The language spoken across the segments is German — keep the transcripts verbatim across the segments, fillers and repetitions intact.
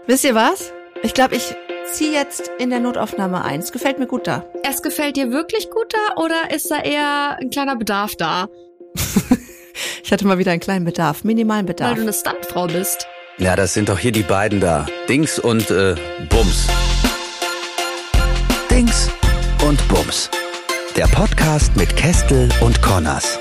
Wisst ihr was? Ich glaube, ich ziehe jetzt in der Notaufnahme ein. Es gefällt mir gut da. Es gefällt dir wirklich gut da oder ist da eher ein kleiner Bedarf da? Ich hatte mal wieder einen kleinen Bedarf, minimalen Bedarf. Weil du eine Stuntfrau bist. Ja, das sind doch hier die beiden da. Dings und äh, Bums. Dings und Bums. Der Podcast mit Kestel und Connors.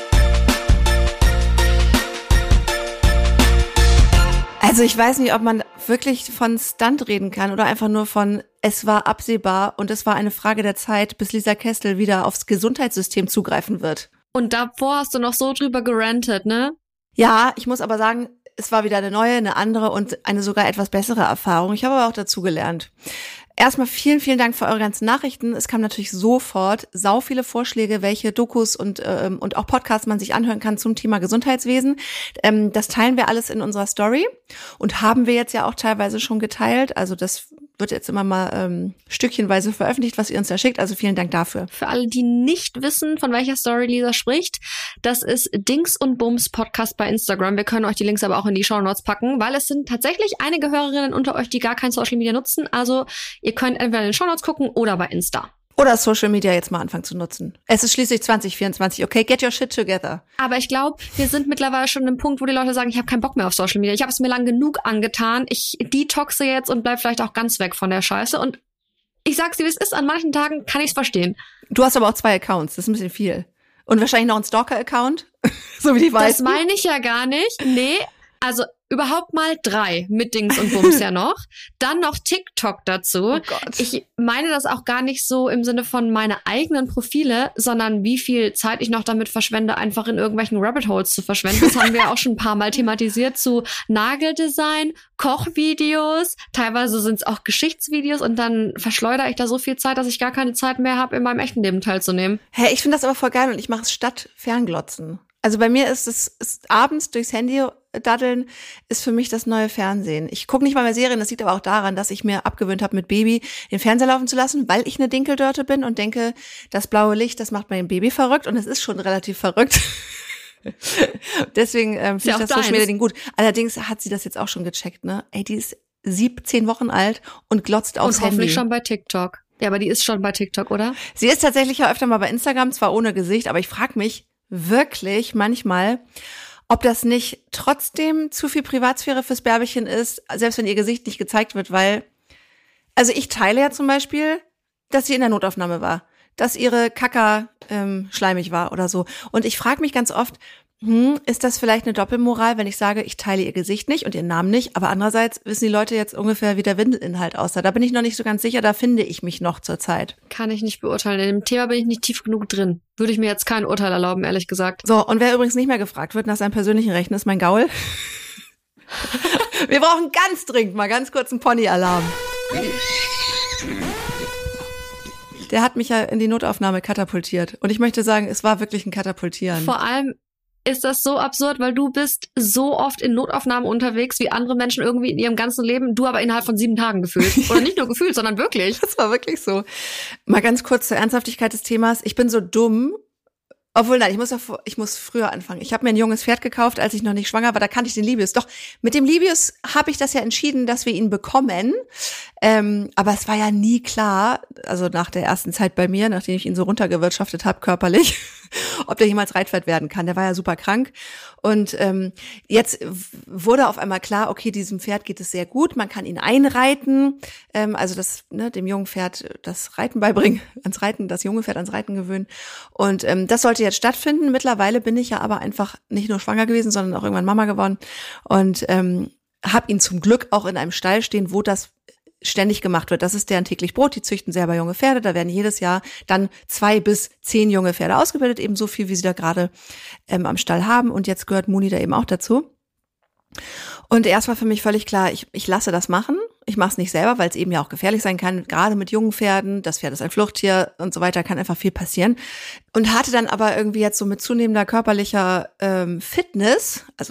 Also ich weiß nicht, ob man wirklich von Stunt reden kann oder einfach nur von, es war absehbar und es war eine Frage der Zeit, bis Lisa Kestel wieder aufs Gesundheitssystem zugreifen wird. Und davor hast du noch so drüber gerantet, ne? Ja, ich muss aber sagen, es war wieder eine neue, eine andere und eine sogar etwas bessere Erfahrung. Ich habe aber auch dazu gelernt. Erstmal vielen, vielen Dank für eure ganzen Nachrichten. Es kamen natürlich sofort sau viele Vorschläge, welche Dokus und ähm, und auch Podcasts man sich anhören kann zum Thema Gesundheitswesen. Ähm, das teilen wir alles in unserer Story und haben wir jetzt ja auch teilweise schon geteilt. Also das wird jetzt immer mal ähm, stückchenweise veröffentlicht, was ihr uns da schickt. Also vielen Dank dafür. Für alle, die nicht wissen, von welcher Story Lisa spricht, das ist Dings und Bums Podcast bei Instagram. Wir können euch die Links aber auch in die Shownotes packen, weil es sind tatsächlich einige Hörerinnen unter euch, die gar kein Social Media nutzen. Also ihr könnt entweder in den Shownotes gucken oder bei Insta. Oder Social Media jetzt mal anfangen zu nutzen. Es ist schließlich zwanzig vierundzwanzig, okay? Get your shit together. Aber ich glaube, wir sind mittlerweile schon an einem Punkt, wo die Leute sagen, ich habe keinen Bock mehr auf Social Media. Ich habe es mir lang genug angetan. Ich detoxe jetzt und bleib vielleicht auch ganz weg von der Scheiße. Und ich sag's dir, wie es ist, an manchen Tagen kann ich's verstehen. Du hast aber auch zwei Accounts, das ist ein bisschen viel. Und wahrscheinlich noch einen Stalker-Account, so wie die weißen. Das meine ich ja gar nicht. Nee, also überhaupt mal drei mit Dings und Bums ja noch. Dann noch TikTok dazu. Oh Gott. Ich meine das auch gar nicht so im Sinne von meine eigenen Profile, sondern wie viel Zeit ich noch damit verschwende, einfach in irgendwelchen Rabbit Holes zu verschwenden. Das haben wir ja auch schon ein paar Mal thematisiert zu Nageldesign, Kochvideos, teilweise sind es auch Geschichtsvideos und dann verschleudere ich da so viel Zeit, dass ich gar keine Zeit mehr habe, in meinem echten Leben teilzunehmen. Hä, hey, ich finde das aber voll geil und ich mache es statt Fernglotzen. Also bei mir ist es ist abends durchs Handy daddeln ist für mich das neue Fernsehen. Ich gucke nicht mal mehr Serien, das liegt aber auch daran, dass ich mir abgewöhnt habe, mit Baby den Fernseher laufen zu lassen, weil ich eine Dinkeldörte bin und denke, das blaue Licht, das macht mein Baby verrückt und es ist schon relativ verrückt. Deswegen ähm, finde ich das Social Media Ding gut. Allerdings hat sie das jetzt auch schon gecheckt, ne? Ey, die ist siebzehn Wochen alt und glotzt aufs und Handy. Und hoffentlich schon bei TikTok. Ja, aber die ist schon bei TikTok, oder? Sie ist tatsächlich ja öfter mal bei Instagram, zwar ohne Gesicht, aber ich frage mich wirklich manchmal, ob das nicht trotzdem zu viel Privatsphäre fürs Bärbchen ist, selbst wenn ihr Gesicht nicht gezeigt wird, weil, also ich teile ja zum Beispiel, dass sie in der Notaufnahme war, dass ihre Kaka ähm, schleimig war oder so. Und ich frage mich ganz oft, hm, ist das vielleicht eine Doppelmoral, wenn ich sage, ich teile ihr Gesicht nicht und ihren Namen nicht, aber andererseits wissen die Leute jetzt ungefähr, wie der Windelinhalt aussah. Da bin ich noch nicht so ganz sicher, da finde ich mich noch zur Zeit. Kann ich nicht beurteilen. In dem Thema bin ich nicht tief genug drin. Würde ich mir jetzt kein Urteil erlauben, ehrlich gesagt. So, und wer übrigens nicht mehr gefragt wird nach seinem persönlichen Rechten, ist mein Gaul. Wir brauchen ganz dringend mal ganz kurz einen Pony-Alarm. Der hat mich ja in die Notaufnahme katapultiert. Und ich möchte sagen, es war wirklich ein Katapultieren. Vor allem ist das so absurd, weil du bist so oft in Notaufnahmen unterwegs, wie andere Menschen irgendwie in ihrem ganzen Leben, du aber innerhalb von sieben Tagen gefühlt. Oder nicht nur gefühlt, sondern wirklich. Das war wirklich so. Mal ganz kurz zur Ernsthaftigkeit des Themas. Ich bin so dumm. Obwohl, nein, ich muss, auf, ich muss früher anfangen. Ich habe mir ein junges Pferd gekauft, als ich noch nicht schwanger war. Da kannte ich den Libius. Doch, mit dem Libius habe ich das ja entschieden, dass wir ihn bekommen. Ähm, aber es war ja nie klar, also nach der ersten Zeit bei mir, nachdem ich ihn so runtergewirtschaftet habe, körperlich, ob der jemals Reitpferd werden kann. Der war ja super krank. Und ähm, jetzt wurde auf einmal klar, okay, diesem Pferd geht es sehr gut. Man kann ihn einreiten, ähm, also das ne, dem jungen Pferd das Reiten beibringen, ans Reiten, das junge Pferd ans Reiten gewöhnen. Und ähm, das sollte jetzt stattfinden. Mittlerweile bin ich ja aber einfach nicht nur schwanger gewesen, sondern auch irgendwann Mama geworden und ähm, habe ihn zum Glück auch in einem Stall stehen, wo das ständig gemacht wird. Das ist deren täglich Brot. Die züchten selber junge Pferde. Da werden jedes Jahr dann zwei bis zehn junge Pferde ausgebildet, eben so viel, wie sie da gerade ähm, am Stall haben. Und jetzt gehört Muni da eben auch dazu. Und erst war für mich völlig klar, ich, ich lasse das machen. Ich mache es nicht selber, weil es eben ja auch gefährlich sein kann, gerade mit jungen Pferden. Das Pferd ist ein Fluchttier und so weiter, kann einfach viel passieren. Und hatte dann aber irgendwie jetzt so mit zunehmender körperlicher ähm, Fitness, also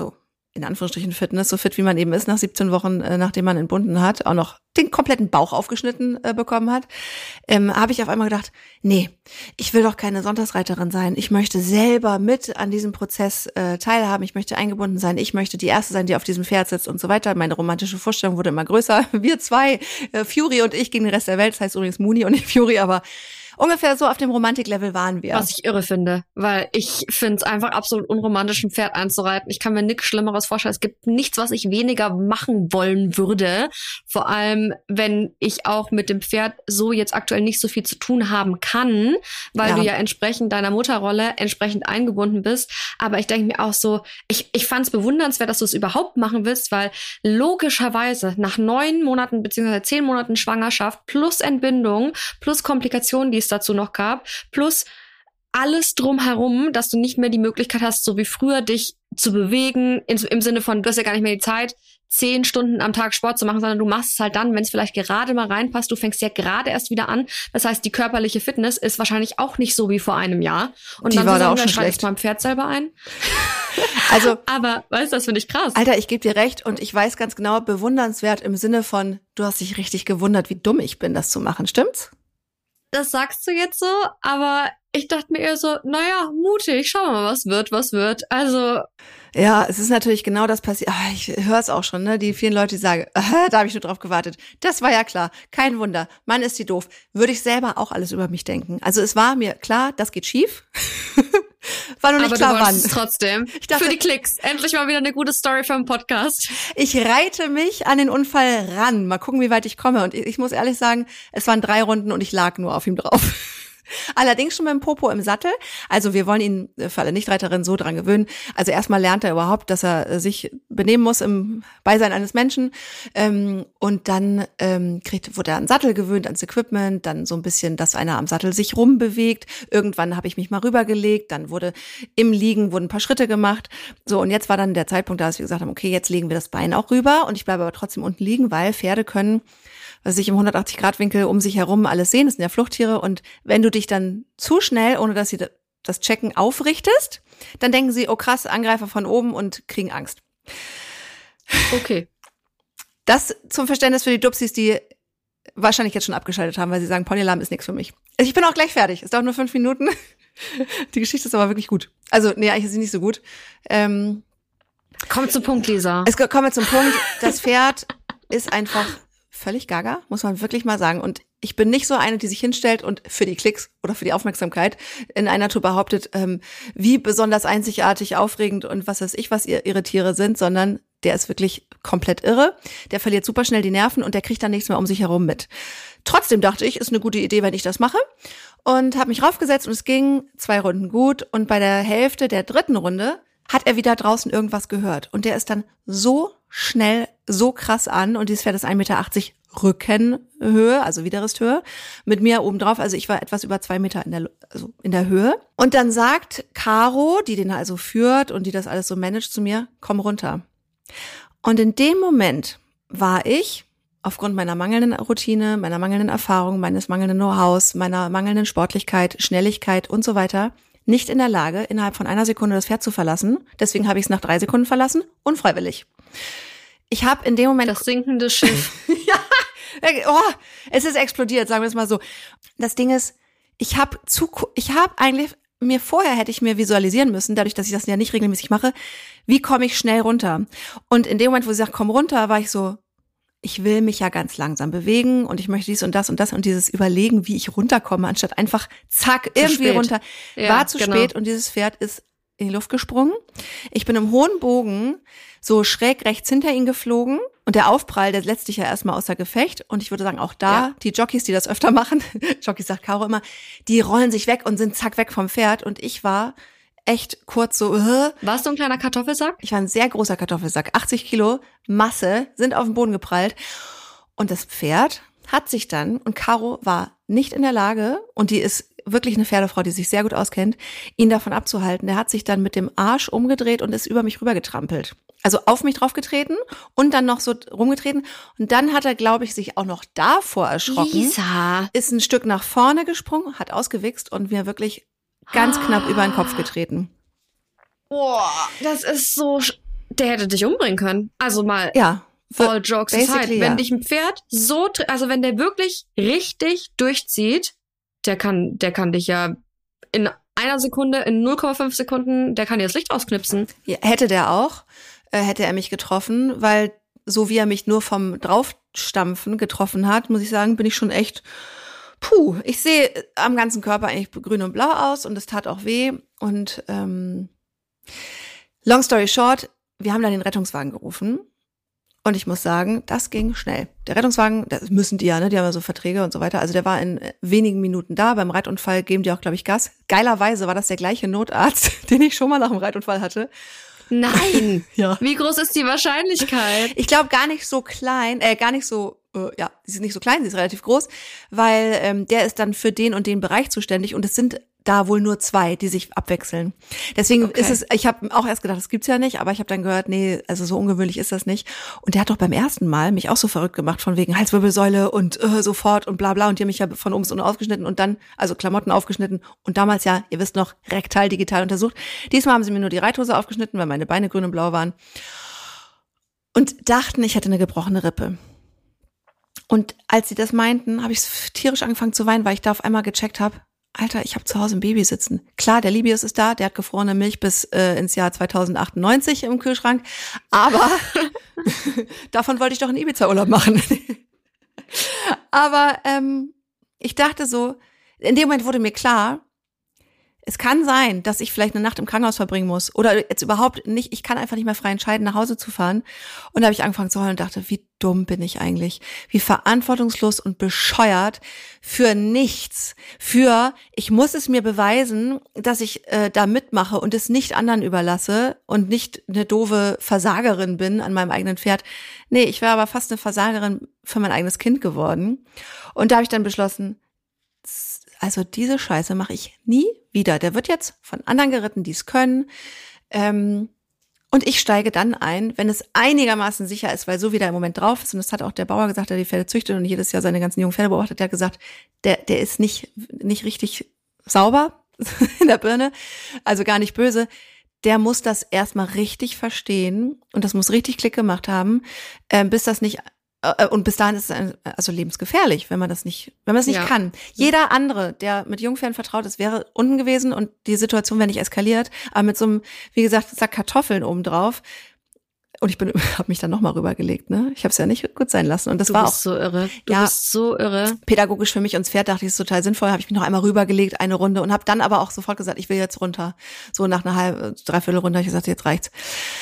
in Anführungsstrichen Fitness, so fit wie man eben ist, nach siebzehn Wochen, äh, nachdem man entbunden hat, auch noch den kompletten Bauch aufgeschnitten äh, bekommen hat, ähm, habe ich auf einmal gedacht, nee, ich will doch keine Sonntagsreiterin sein. Ich möchte selber mit an diesem Prozess äh, teilhaben. Ich möchte eingebunden sein. Ich möchte die Erste sein, die auf diesem Pferd sitzt und so weiter. Meine romantische Vorstellung wurde immer größer. Wir zwei, äh, Fury und ich gegen den Rest der Welt. Das heißt übrigens Mooney und nicht Fury, aber ungefähr so auf dem Romantik-Level waren wir. Was ich irre finde, weil ich finde es einfach absolut unromantisch, ein Pferd einzureiten. Ich kann mir nichts Schlimmeres vorstellen. Es gibt nichts, was ich weniger machen wollen würde. Vor allem, wenn ich auch mit dem Pferd so jetzt aktuell nicht so viel zu tun haben kann, weil ja. du ja entsprechend deiner Mutterrolle entsprechend eingebunden bist. Aber ich denke mir auch so, ich, ich fand es bewundernswert, dass du es überhaupt machen willst, weil logischerweise nach neun Monaten beziehungsweise zehn Monaten Schwangerschaft plus Entbindung plus Komplikationen, die es dazu noch gab, plus alles drumherum, dass du nicht mehr die Möglichkeit hast, so wie früher dich zu bewegen, in, im Sinne von, du hast ja gar nicht mehr die Zeit, zehn Stunden am Tag Sport zu machen, sondern du machst es halt dann, wenn es vielleicht gerade mal reinpasst. Du fängst ja gerade erst wieder an. Das heißt, die körperliche Fitness ist wahrscheinlich auch nicht so wie vor einem Jahr. Und die dann war da auch wir, schon schreibe schlecht. Ich mein Pferd selber ein. Also, aber, weißt du, das finde ich krass. Alter, ich gebe dir recht und ich weiß ganz genau, bewundernswert im Sinne von, du hast dich richtig gewundert, wie dumm ich bin, das zu machen. Stimmt's? Das sagst du jetzt so, aber ich dachte mir eher so, naja, mutig, schauen wir mal, was wird, was wird. Also ja, es ist natürlich genau das passiert. Ah, ich höre es auch schon, ne? Die vielen Leute, die sagen, ah, da habe ich nur drauf gewartet. Das war ja klar, kein Wunder. Mann, ist die doof. Würde ich selber auch alles über mich denken. Also es war mir klar, das geht schief. War nur nicht aber klar, du wann. Es trotzdem. Ich dachte, für die Klicks. Endlich mal wieder eine gute Story für einen Podcast. Ich reite mich an den Unfall ran. Mal gucken, wie weit ich komme. Und ich, ich muss ehrlich sagen, es waren drei Runden und ich lag nur auf ihm drauf. Allerdings schon mit dem Popo im Sattel. Also wir wollen ihn für alle Nichtreiterinnen so dran gewöhnen. Also erstmal lernt er überhaupt, dass er sich benehmen muss im Beisein eines Menschen. Und dann kriegt, wurde er an den Sattel gewöhnt, ans Equipment. Dann so ein bisschen, dass einer am Sattel sich rumbewegt. Irgendwann habe ich mich mal rübergelegt. Dann wurde im Liegen wurden ein paar Schritte gemacht. So, und jetzt war dann der Zeitpunkt, da dass wir gesagt haben, okay, jetzt legen wir das Bein auch rüber. Und ich bleibe aber trotzdem unten liegen, weil Pferde können was sich im hundertachtzig Grad Winkel um sich herum alles sehen. Das sind ja Fluchttiere. Und wenn du dich dann zu schnell, ohne dass sie das Checken, aufrichtest, dann denken sie, oh krass, Angreifer von oben und kriegen Angst. Okay. Das zum Verständnis für die Dupsis, die wahrscheinlich jetzt schon abgeschaltet haben, weil sie sagen, Ponylamm ist nichts für mich. Ich bin auch gleich fertig. Es dauert nur fünf Minuten. Die Geschichte ist aber wirklich gut. Also, nee, eigentlich ist sie nicht so gut. Ähm, Komm zum Punkt, Lisa. Es kommen wir zum Punkt. Das Pferd ist einfach völlig gaga, muss man wirklich mal sagen. Und ich bin nicht so eine, die sich hinstellt und für die Klicks oder für die Aufmerksamkeit in einer Tour behauptet, ähm, wie besonders einzigartig, aufregend und was weiß ich, was ihr, ihre Tiere sind, sondern der ist wirklich komplett irre. Der verliert super schnell die Nerven und der kriegt dann nichts mehr um sich herum mit. Trotzdem dachte ich, ist eine gute Idee, wenn ich das mache. Und habe mich raufgesetzt und es ging zwei Runden gut. Und bei der Hälfte der dritten Runde hat er wieder draußen irgendwas gehört. Und der ist dann so schnell, so krass an. Und dieses Pferd ist ein Meter achtzig Rückenhöhe, also Widerristhöhe, mit mir oben drauf. Also ich war etwas über zwei Meter in der, also in der Höhe. Und dann sagt Caro, die den also führt und die das alles so managt, zu mir, komm runter. Und in dem Moment war ich, aufgrund meiner mangelnden Routine, meiner mangelnden Erfahrung, meines mangelnden Know-hows, meiner mangelnden Sportlichkeit, Schnelligkeit und so weiter, nicht in der Lage, innerhalb von einer Sekunde das Pferd zu verlassen. Deswegen habe ich es nach drei Sekunden verlassen, unfreiwillig. Ich habe in dem Moment... Das sinkende Schiff. Ja, oh, es ist explodiert, sagen wir es mal so. Das Ding ist, ich habe zu, ich habe eigentlich... Mir vorher hätte ich mir visualisieren müssen, dadurch, dass ich das ja nicht regelmäßig mache, wie komme ich schnell runter? Und in dem Moment, wo sie sagt, komm runter, war ich so, ich will mich ja ganz langsam bewegen und ich möchte dies und das und das und dieses Überlegen, wie ich runterkomme, anstatt einfach zack, zu irgendwie spät. runter. Ja, war zu genau. spät und dieses Pferd ist in die Luft gesprungen. Ich bin im hohen Bogen so schräg rechts hinter ihn geflogen und der Aufprall, der setzt dich ja erstmal außer Gefecht und ich würde sagen, auch da, Ja. die Jockeys, die das öfter machen, Jockeys sagt Caro immer, die rollen sich weg und sind zack weg vom Pferd und ich war echt kurz so, uh, Warst du ein kleiner Kartoffelsack? ich war ein sehr großer Kartoffelsack, achtzig Kilo Masse sind auf den Boden geprallt und das Pferd hat sich dann, und Caro war nicht in der Lage, und die ist wirklich eine Pferdefrau, die sich sehr gut auskennt, ihn davon abzuhalten. Der hat sich dann mit dem Arsch umgedreht und ist über mich rübergetrampelt. Also auf mich draufgetreten und dann noch so rumgetreten. Und dann hat er, glaube ich, sich auch noch davor erschrocken. Lisa. Ist ein Stück nach vorne gesprungen, hat ausgewichst und mir wirklich ganz knapp über den Kopf getreten. Boah, das ist so sch- Der hätte dich umbringen können. Also mal Ja. all jokes aside. Ja. Wenn dich ein Pferd so, also wenn der wirklich richtig durchzieht, der kann, der kann dich ja in einer Sekunde, in null Komma fünf Sekunden, der kann dir das Licht ausknipsen. Ja, hätte der auch, äh, hätte er mich getroffen, weil so wie er mich nur vom Draufstampfen getroffen hat, muss ich sagen, bin ich schon echt, puh, ich sehe am ganzen Körper eigentlich grün und blau aus und es tat auch weh. Und ähm, long story short, wir haben dann den Rettungswagen gerufen. Und ich muss sagen, das ging schnell. Der Rettungswagen, das müssen die ja, ne? Die haben ja so Verträge und so weiter. Also der war in wenigen Minuten da. Beim Reitunfall geben die auch, glaube ich, Gas. Geilerweise war das der gleiche Notarzt, den ich schon mal nach dem Reitunfall hatte. Nein! Ja. Wie groß ist die Wahrscheinlichkeit? Ich glaube gar nicht so klein, äh, gar nicht so, äh, ja, sie ist nicht so klein, sie ist relativ groß, weil ähm, der ist dann für den und den Bereich zuständig und es sind da wohl nur zwei, die sich abwechseln. Deswegen Okay. ist es, ich habe auch erst gedacht, das gibt's ja nicht, aber ich habe dann gehört, nee, also so ungewöhnlich ist das nicht. Und der hat doch beim ersten Mal mich auch so verrückt gemacht von wegen Halswirbelsäule und äh, sofort und bla bla und die haben mich ja von oben bis unten aufgeschnitten und dann, also Klamotten aufgeschnitten und damals ja, ihr wisst noch, rektal digital untersucht. Diesmal haben sie mir nur die Reithose aufgeschnitten, weil meine Beine grün und blau waren und dachten, ich hätte eine gebrochene Rippe. Und als sie das meinten, habe ich tierisch angefangen zu weinen, weil ich da auf einmal gecheckt habe, Alter, ich habe zu Hause ein Baby sitzen. Klar, der Libius ist da, der hat gefrorene Milch bis äh, ins Jahr zweitausendachtundneunzig im Kühlschrank, aber davon wollte ich doch einen Ibiza-Urlaub machen. Aber ähm, ich dachte so, in dem Moment wurde mir klar, es kann sein, dass ich vielleicht eine Nacht im Krankenhaus verbringen muss oder jetzt überhaupt nicht, ich kann einfach nicht mehr frei entscheiden, nach Hause zu fahren. Und da habe ich angefangen zu heulen und dachte, wie dumm bin ich eigentlich, wie verantwortungslos und bescheuert für nichts, für ich muss es mir beweisen, dass ich äh, da mitmache und es nicht anderen überlasse und nicht eine doofe Versagerin bin an meinem eigenen Pferd. Nee, ich wäre aber fast eine Versagerin für mein eigenes Kind geworden. Und da habe ich dann beschlossen, also diese Scheiße mache ich nie wieder. Der wird jetzt von anderen geritten, die es können. Ähm, und ich steige dann ein, wenn es einigermaßen sicher ist, weil so wie der im Moment drauf ist. Und das hat auch der Bauer gesagt, der die Pferde züchtet und jedes Jahr seine ganzen jungen Pferde beobachtet. Der hat gesagt, der, der ist nicht, nicht richtig sauber in der Birne, also gar nicht böse. Der muss das erstmal richtig verstehen und das muss richtig Klick gemacht haben, äh, bis das nicht und bis dahin ist es also lebensgefährlich, wenn man das nicht, wenn man es nicht Ja. kann. Jeder andere, der mit Jungpferden vertraut ist, wäre unten gewesen und die Situation wäre nicht eskaliert. Aber mit so einem, wie gesagt, Sack Kartoffeln obendrauf. Und ich bin, habe mich dann nochmal rübergelegt, ne? Ich habe es ja nicht gut sein lassen. Und das Du war bist auch so irre. Du Ja. bist so irre. pädagogisch für mich und das Pferd, dachte ich, ist total sinnvoll. Habe ich mich noch einmal rübergelegt, eine Runde und habe dann aber auch sofort gesagt, ich will jetzt runter. So nach einer halben, dreiviertel Runde habe ich gesagt, jetzt reicht's.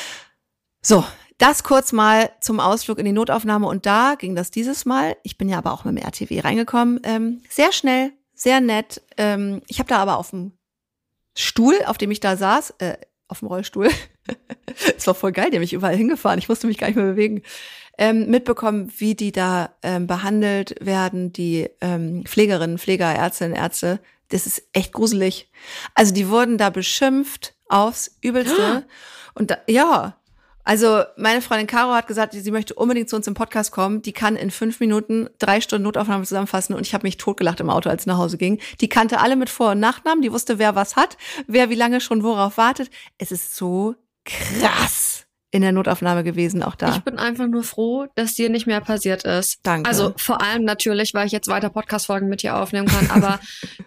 So. Das kurz mal zum Ausflug in die Notaufnahme und da ging das dieses Mal. Ich bin ja aber auch mit dem R T W reingekommen. Ähm, sehr schnell, sehr nett. Ähm, ich habe da aber auf dem Stuhl, auf dem ich da saß, äh, auf dem Rollstuhl, es war voll geil, die haben mich überall hingefahren, ich musste mich gar nicht mehr bewegen, ähm, mitbekommen, wie die da ähm, behandelt werden, die ähm, Pflegerinnen, Pfleger, Ärztinnen, Ärzte. Das ist echt gruselig. Also die wurden da beschimpft aufs Übelste. Und da, ja, also meine Freundin Caro hat gesagt, sie möchte unbedingt zu uns im Podcast kommen. Die kann in fünf Minuten drei Stunden Notaufnahme zusammenfassen und ich habe mich totgelacht im Auto, als ich nach Hause ging. Die kannte alle mit Vor- und Nachnamen, die wusste, wer was hat, wer wie lange schon worauf wartet. Es ist so krass in der Notaufnahme gewesen, auch da. Ich bin einfach nur froh, dass dir nicht mehr passiert ist. Danke. Also vor allem natürlich, weil ich jetzt weiter Podcast-Folgen mit dir aufnehmen kann, aber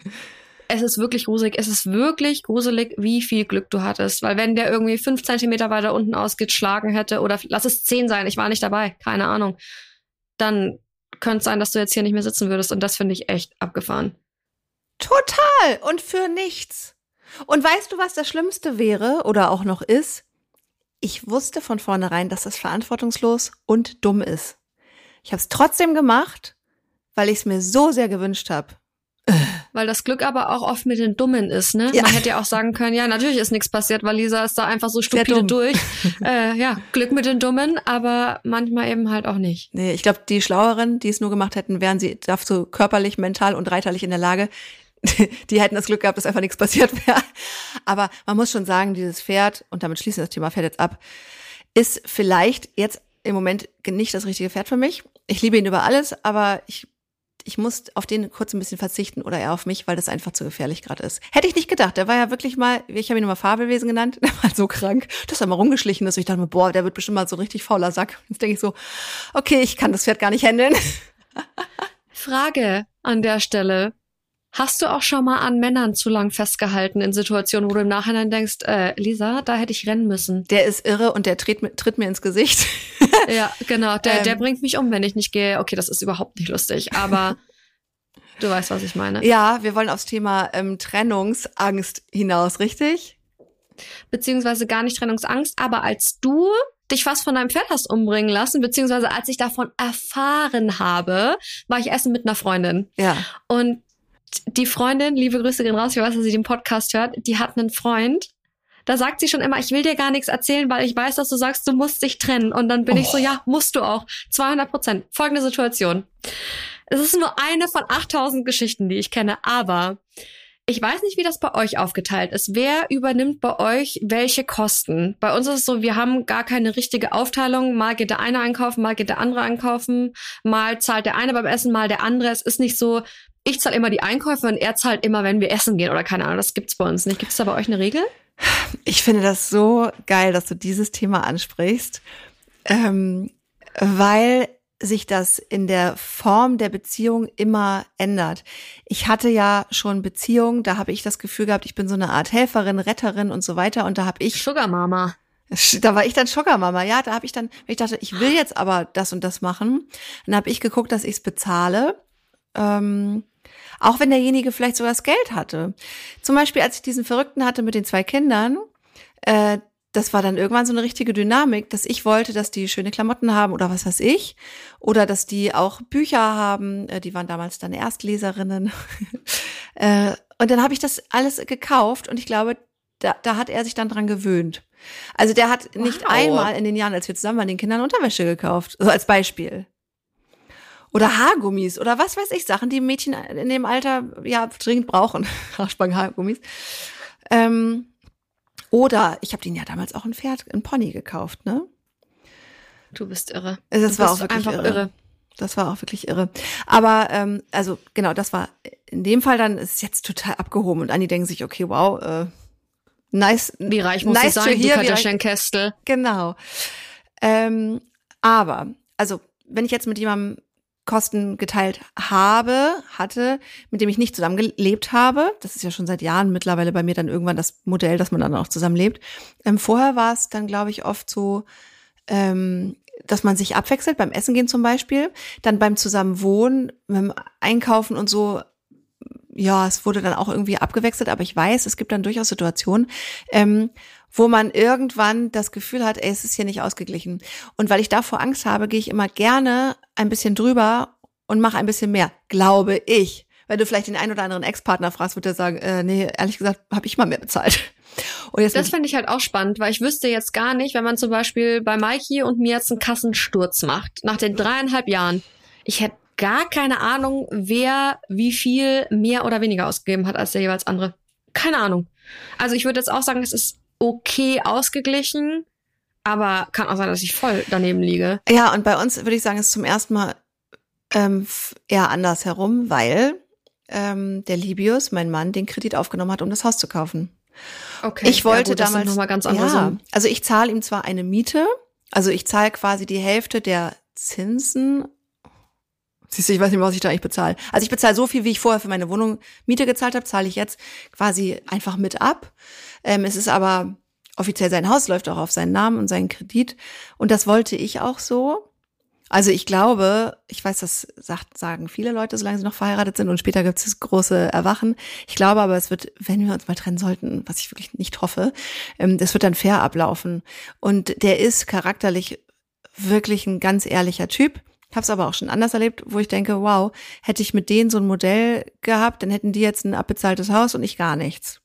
es ist wirklich gruselig. Es ist wirklich gruselig, wie viel Glück du hattest. Weil wenn der irgendwie fünf Zentimeter weiter unten ausgeschlagen hätte oder lass es zehn sein, ich war nicht dabei, keine Ahnung, dann könnte es sein, dass du jetzt hier nicht mehr sitzen würdest. Und das finde ich echt abgefahren. Total. Und für nichts. Und weißt du, was das Schlimmste wäre oder auch noch ist? Ich wusste von vornherein, dass das verantwortungslos und dumm ist. Ich habe es trotzdem gemacht, weil ich es mir so sehr gewünscht habe. Weil das Glück aber auch oft mit den Dummen ist, ne? Ja. Man hätte ja auch sagen können, ja, natürlich ist nichts passiert, weil Lisa ist da einfach so stupide dumm. durch. äh, ja, Glück mit den Dummen, aber manchmal eben halt auch nicht. Nee, ich glaube, die Schlaueren, die es nur gemacht hätten, wären sie dazu körperlich, mental und reiterlich in der Lage. Die hätten das Glück gehabt, dass einfach nichts passiert wäre. Aber man muss schon sagen, dieses Pferd, und damit schließen wir das Thema Pferd jetzt ab, ist vielleicht jetzt im Moment nicht das richtige Pferd für mich. Ich liebe ihn über alles, aber ich ich muss auf den kurz ein bisschen verzichten oder er auf mich, weil das einfach zu gefährlich gerade ist. Hätte ich nicht gedacht. Der war ja wirklich mal, ich habe ihn immer Fabelwesen genannt, der war so krank, dass er mal rumgeschlichen ist. Und ich dachte mir, boah, der wird bestimmt mal so ein richtig fauler Sack. Jetzt denke ich so, okay, ich kann das Pferd gar nicht handeln. Frage an der Stelle. Hast du auch schon mal an Männern zu lang festgehalten in Situationen, wo du im Nachhinein denkst, äh, Lisa, da hätte ich rennen müssen? Der ist irre und der tritt, tritt mir ins Gesicht. Ja, genau. Der, ähm, der bringt mich um, wenn ich nicht gehe. Okay, das ist überhaupt nicht lustig, aber du weißt, was ich meine. Ja, wir wollen aufs Thema ähm, Trennungsangst hinaus, richtig? Beziehungsweise gar nicht Trennungsangst, aber als du dich fast von deinem Pferd hast umbringen lassen, beziehungsweise als ich davon erfahren habe, war ich essen mit einer Freundin. Ja. Und die Freundin, liebe Grüße gehen raus, ich weiß, dass sie den Podcast hört, die hat einen Freund. Da sagt sie schon immer, ich will dir gar nichts erzählen, weil ich weiß, dass du sagst, du musst dich trennen. Und dann bin oh. ich so, ja, musst du auch. zweihundert Prozent. Folgende Situation. Es ist nur eine von achttausend Geschichten, die ich kenne, aber ich weiß nicht, wie das bei euch aufgeteilt ist. Wer übernimmt bei euch welche Kosten? Bei uns ist es so, wir haben gar keine richtige Aufteilung. Mal geht der eine einkaufen, mal geht der andere einkaufen. Mal zahlt der eine beim Essen, mal der andere. Es ist nicht so, ich zahle immer die Einkäufe und er zahlt immer, wenn wir essen gehen oder keine Ahnung. Das gibt's bei uns nicht. Gibt es da bei euch eine Regel? Ich finde das so geil, dass du dieses Thema ansprichst, ähm, weil sich das in der Form der Beziehung immer ändert. Ich hatte ja schon Beziehungen, da habe ich das Gefühl gehabt, ich bin so eine Art Helferin, Retterin und so weiter. Und da habe ich Sugar Mama. Da war ich dann Sugar Mama, ja. Da habe ich dann, ich dachte, ich will jetzt aber das und das machen. Dann habe ich geguckt, dass ich es bezahle. Ähm, auch wenn derjenige vielleicht sogar das Geld hatte. Zum Beispiel, als ich diesen Verrückten hatte mit den zwei Kindern, äh, das war dann irgendwann so eine richtige Dynamik, dass ich wollte, dass die schöne Klamotten haben oder was weiß ich. Oder dass die auch Bücher haben. Äh, die waren damals dann Erstleserinnen. äh, und dann habe ich das alles gekauft und ich glaube, da, da hat er sich dann dran gewöhnt. Also der hat wow. nicht einmal in den Jahren, als wir zusammen waren, den Kindern Unterwäsche gekauft. So als Beispiel. Oder Haargummis oder was weiß ich, Sachen, die Mädchen in dem Alter ja dringend brauchen. Haarspangen, Haargummis. Ähm, oder ich habe denen ja damals auch ein Pferd, ein Pony gekauft, ne? Du bist irre. Das du war bist auch wirklich einfach irre. irre. Das war auch wirklich irre. Aber ähm, also genau, das war in dem Fall dann, ist jetzt total abgehoben und Anni denken sich, okay, wow, äh, nice. Wie reich muss nice sie sein, hier, die Kardashian-Kästel. Genau. Ähm, aber, also wenn ich jetzt mit jemandem Kosten geteilt habe, hatte, mit dem ich nicht zusammen gelebt habe. Das ist ja schon seit Jahren mittlerweile bei mir dann irgendwann das Modell, dass man dann auch zusammenlebt. Ähm, vorher war es dann, glaube ich, oft so, ähm, dass man sich abwechselt, beim Essen gehen zum Beispiel, dann beim Zusammenwohnen, beim Einkaufen und so. Ja, es wurde dann auch irgendwie abgewechselt, aber ich weiß, es gibt dann durchaus Situationen, ähm, wo man irgendwann das Gefühl hat, ey, es ist hier nicht ausgeglichen. Und weil ich davor Angst habe, gehe ich immer gerne ein bisschen drüber und mache ein bisschen mehr, glaube ich. Wenn du vielleicht den einen oder anderen Ex-Partner fragst, wird er sagen, äh, nee, ehrlich gesagt, habe ich mal mehr bezahlt. Und jetzt das fände ich halt auch spannend, weil ich wüsste jetzt gar nicht, wenn man zum Beispiel bei Maiki und mir jetzt einen Kassensturz macht, nach den dreieinhalb Jahren, ich hätte gar keine Ahnung, wer wie viel mehr oder weniger ausgegeben hat als der jeweils andere. Keine Ahnung. Also ich würde jetzt auch sagen, es ist okay ausgeglichen, aber kann auch sein, dass ich voll daneben liege. Ja, und bei uns würde ich sagen, ist zum ersten Mal ähm, eher andersherum, weil ähm, der Libius, mein Mann, den Kredit aufgenommen hat, um das Haus zu kaufen. Okay. Ich wollte ja, gut, das damals sind noch mal ganz andere ja, Summen. also ich zahle ihm zwar eine Miete, also ich zahle quasi die Hälfte der Zinsen. Siehst du, ich weiß nicht mehr, was ich da eigentlich bezahle. Also ich bezahle so viel, wie ich vorher für meine Wohnung Miete gezahlt habe, zahle ich jetzt quasi einfach mit ab. Ähm, es ist aber offiziell sein Haus, läuft auch auf seinen Namen und seinen Kredit. Und das wollte ich auch so. Also ich glaube, ich weiß, das sagt, sagen viele Leute, solange sie noch verheiratet sind und später gibt es das große Erwachen. Ich glaube aber, es wird, wenn wir uns mal trennen sollten, was ich wirklich nicht hoffe, ähm, das wird dann fair ablaufen. Und der ist charakterlich wirklich ein ganz ehrlicher Typ. Ich habe es aber auch schon anders erlebt, wo ich denke, wow, hätte ich mit denen so ein Modell gehabt, dann hätten die jetzt ein abbezahltes Haus und ich gar nichts.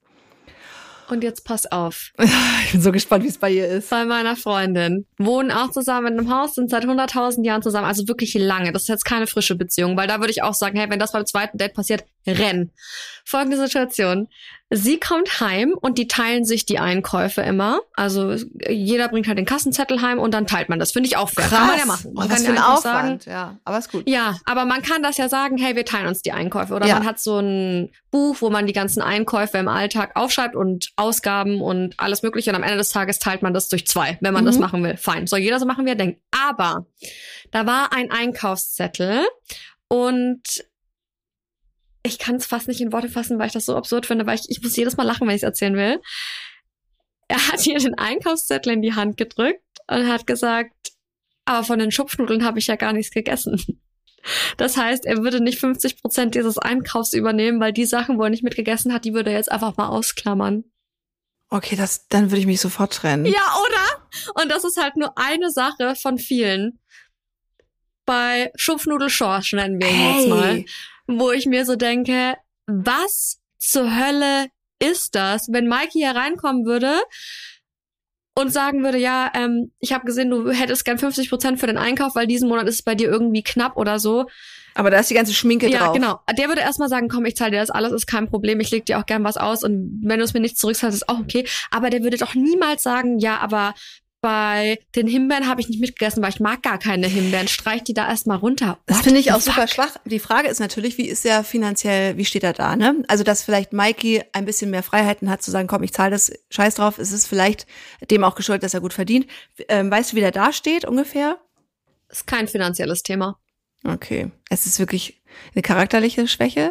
Und jetzt pass auf. Ich bin so gespannt, wie es bei ihr ist. Bei meiner Freundin. Wohnen auch zusammen in einem Haus, sind seit hunderttausend Jahren zusammen, also wirklich lange. Das ist jetzt keine frische Beziehung, weil da würde ich auch sagen, hey, wenn das beim zweiten Date passiert, renn. Folgende Situation. Sie kommt heim und die teilen sich die Einkäufe immer. Also jeder bringt halt den Kassenzettel heim und dann teilt man das. Finde ich auch fair. Krass. Kann man ja machen. Man oh, was kann für ja ein einfach Aufwand. sagen, ja, aber ist gut. ja, aber man kann das ja sagen, hey, wir teilen uns die Einkäufe. Oder ja. man hat so ein Buch, wo man die ganzen Einkäufe im Alltag aufschreibt und Ausgaben und alles mögliche. Und am Ende des Tages teilt man das durch zwei, wenn man mhm. das machen will. Fein. Soll jeder so machen, wie er denkt. Aber da war ein Einkaufszettel und ich kann es fast nicht in Worte fassen, weil ich das so absurd finde, weil ich, ich muss jedes Mal lachen, wenn ich es erzählen will. Er hat ihr den Einkaufszettel in die Hand gedrückt und hat gesagt, aber von den Schupfnudeln habe ich ja gar nichts gegessen. Das heißt, er würde nicht fünfzig Prozent dieses Einkaufs übernehmen, weil die Sachen, wo er nicht mitgegessen hat, die würde er jetzt einfach mal ausklammern. Okay, das, dann würde ich mich sofort trennen. Ja, oder? Und das ist halt nur eine Sache von vielen. Bei Schupfnudel-Schorsch nennen wir ihn hey. jetzt mal. Wo ich mir so denke, was zur Hölle ist das, wenn Maiki hier reinkommen würde und sagen würde, ja, ähm, ich habe gesehen, du hättest gern fünfzig Prozent für den Einkauf, weil diesen Monat ist es bei dir irgendwie knapp oder so. Aber da ist die ganze Schminke ja, drauf. Ja, genau. Der würde erstmal sagen, komm, ich zahle dir das alles, ist kein Problem, ich leg dir auch gern was aus und wenn du es mir nicht zurückzahlst, ist auch okay. Aber der würde doch niemals sagen, ja, aber bei den Himbeeren habe ich nicht mitgegessen, weil ich mag gar keine Himbeeren. Streich die da erstmal runter. Das What finde ich auch fuck? super schwach. Die Frage ist natürlich, wie ist er finanziell, wie steht er da, ne? Also, dass vielleicht Maiki ein bisschen mehr Freiheiten hat, zu sagen, komm, ich zahle das, scheiß drauf. Es ist vielleicht dem auch geschuldet, dass er gut verdient. Ähm, weißt du, wie der da steht ungefähr? Ist kein finanzielles Thema. Okay. Es ist wirklich eine charakterliche Schwäche.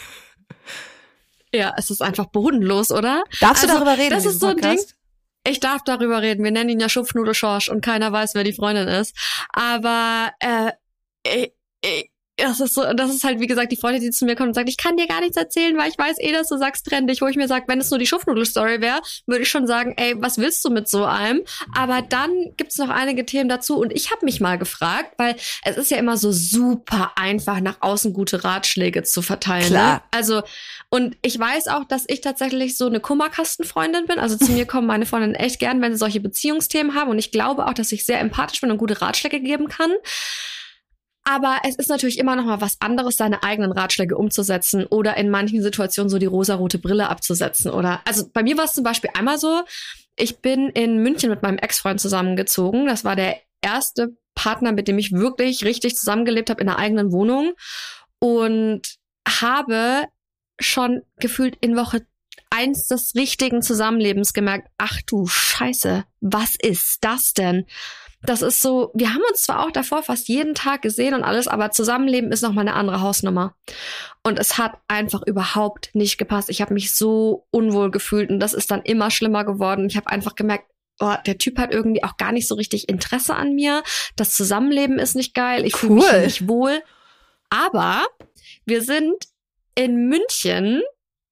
Ja, es ist einfach bodenlos, oder? Darfst also, du darüber reden? Das ist so ein Podcast? Ding. Ich darf darüber reden. Wir nennen ihn ja Schupfnudel-Schorsch und keiner weiß, wer die Freundin ist. Aber äh, ich, ich, das ist so, das ist halt, wie gesagt, die Freundin, die zu mir kommt und sagt, ich kann dir gar nichts erzählen, weil ich weiß eh, dass du sagst, trenn dich. Wo ich mir sage, wenn es nur die Schupfnudel-Story wäre, würde ich schon sagen, ey, was willst du mit so einem? Aber dann gibt's noch einige Themen dazu und ich habe mich mal gefragt, weil es ist ja immer so super einfach, nach außen gute Ratschläge zu verteilen. Klar. Ne? Also, und ich weiß auch, dass ich tatsächlich so eine Kummerkastenfreundin bin. Also zu mir kommen meine Freundinnen echt gern, wenn sie solche Beziehungsthemen haben. Und ich glaube auch, dass ich sehr empathisch bin und gute Ratschläge geben kann. Aber es ist natürlich immer noch mal was anderes, seine eigenen Ratschläge umzusetzen oder in manchen Situationen so die rosarote Brille abzusetzen. Oder also bei mir war es zum Beispiel einmal so, ich bin in München mit meinem Ex-Freund zusammengezogen. Das war der erste Partner, mit dem ich wirklich richtig zusammengelebt habe in einer eigenen Wohnung. Und habe schon gefühlt in Woche eins des richtigen Zusammenlebens gemerkt, ach du Scheiße, was ist das denn? Das ist so, wir haben uns zwar auch davor fast jeden Tag gesehen und alles, aber Zusammenleben ist nochmal eine andere Hausnummer. Und es hat einfach überhaupt nicht gepasst. Ich habe mich so unwohl gefühlt und das ist dann immer schlimmer geworden. Ich habe einfach gemerkt, oh, der Typ hat irgendwie auch gar nicht so richtig Interesse an mir. Das Zusammenleben ist nicht geil. Ich fühle mich hier nicht wohl. Aber wir sind in München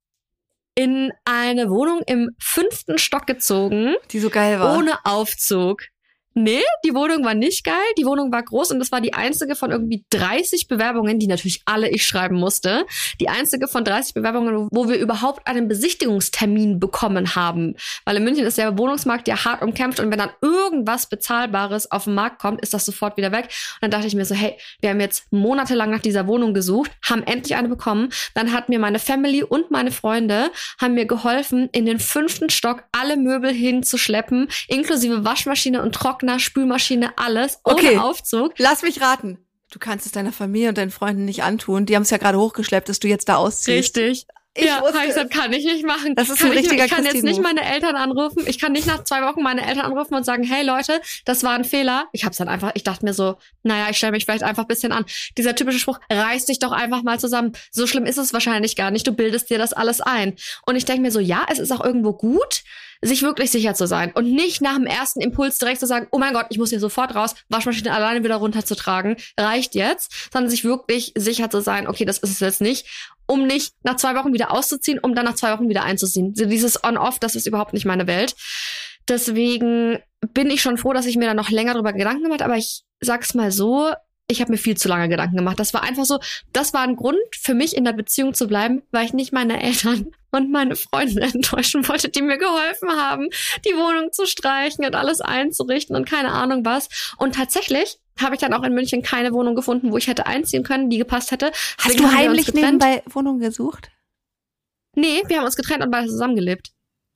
in eine Wohnung im fünften Stock gezogen. Die so geil war. Ohne Aufzug. Nee, die Wohnung war nicht geil. Die Wohnung war groß und das war die einzige von irgendwie dreißig Bewerbungen, die natürlich alle ich schreiben musste. Die einzige von dreißig Bewerbungen, wo wir überhaupt einen Besichtigungstermin bekommen haben. Weil in München ist der Wohnungsmarkt ja hart umkämpft und wenn dann irgendwas Bezahlbares auf den Markt kommt, ist das sofort wieder weg. Und dann dachte ich mir so, hey, wir haben jetzt monatelang nach dieser Wohnung gesucht, haben endlich eine bekommen. Dann hat mir meine Family und meine Freunde haben mir geholfen, in den fünften Stock alle Möbel hinzuschleppen, inklusive Waschmaschine und Trockner, Spülmaschine, alles, ohne okay. Aufzug. Lass mich raten. Du kannst es deiner Familie und deinen Freunden nicht antun. Die haben es ja gerade hochgeschleppt, dass du jetzt da ausziehst. Richtig. Ich ja, habe ich gesagt, kann ich nicht machen. Das ist kann ein richtiger Ich, ich kann jetzt nicht Christine-Move. meine Eltern anrufen. Ich kann nicht nach zwei Wochen meine Eltern anrufen und sagen, hey Leute, das war ein Fehler. Ich hab's dann einfach, ich dachte mir so, naja, ich stelle mich vielleicht einfach ein bisschen an. Dieser typische Spruch, reiß dich doch einfach mal zusammen. So schlimm ist es wahrscheinlich gar nicht. Du bildest dir das alles ein. Und ich denke mir so, ja, es ist auch irgendwo gut, sich wirklich sicher zu sein und nicht nach dem ersten Impuls direkt zu sagen, oh mein Gott, ich muss hier sofort raus, Waschmaschine alleine wieder runterzutragen, reicht jetzt, sondern sich wirklich sicher zu sein, okay, das ist es jetzt nicht, um nicht nach zwei Wochen wieder auszuziehen, um dann nach zwei Wochen wieder einzuziehen. So dieses On-Off, das ist überhaupt nicht meine Welt. Deswegen bin ich schon froh, dass ich mir da noch länger drüber Gedanken gemacht habe, aber ich sag's mal so, ich habe mir viel zu lange Gedanken gemacht. Das war einfach so, das war ein Grund für mich, in der Beziehung zu bleiben, weil ich nicht meine Eltern und meine Freunde enttäuschen wollte, die mir geholfen haben, die Wohnung zu streichen und alles einzurichten und keine Ahnung was. Und tatsächlich habe ich dann auch in München keine Wohnung gefunden, wo ich hätte einziehen können, die gepasst hätte. Hast Deswegen du haben wir uns heimlich getrennt. nebenbei Wohnungen gesucht? Nee, wir haben uns getrennt und beide zusammengelebt.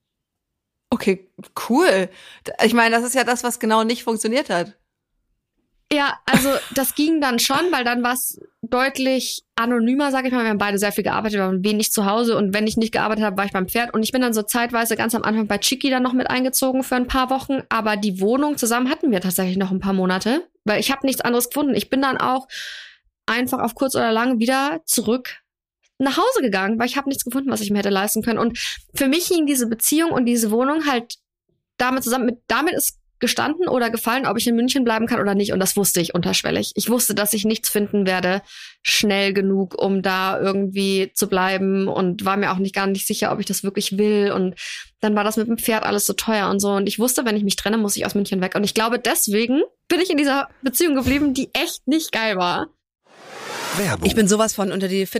Okay, cool. Ich meine, das ist ja das, was genau nicht funktioniert hat. Ja, also das ging dann schon, weil dann war es deutlich anonymer, sage ich mal. Wir haben beide sehr viel gearbeitet, wir waren wenig zu Hause und wenn ich nicht gearbeitet habe, war ich beim Pferd. Und ich bin dann so zeitweise ganz am Anfang bei Chicky dann noch mit eingezogen für ein paar Wochen. Aber die Wohnung zusammen hatten wir tatsächlich noch ein paar Monate, weil ich habe nichts anderes gefunden. Ich bin dann auch einfach auf kurz oder lang wieder zurück nach Hause gegangen, weil ich habe nichts gefunden, was ich mir hätte leisten können. Und für mich hing diese Beziehung und diese Wohnung halt damit zusammen. Mit damit ist gestanden oder gefallen, ob ich in München bleiben kann oder nicht. Und das wusste ich unterschwellig. Ich wusste, dass ich nichts finden werde, schnell genug, um da irgendwie zu bleiben und war mir auch nicht gar nicht sicher, ob ich das wirklich will. Und dann war das mit dem Pferd alles so teuer und so. Und ich wusste, wenn ich mich trenne, muss ich aus München weg. Und ich glaube, deswegen bin ich in dieser Beziehung geblieben, die echt nicht geil war. Werbung. Ich bin sowas von unter die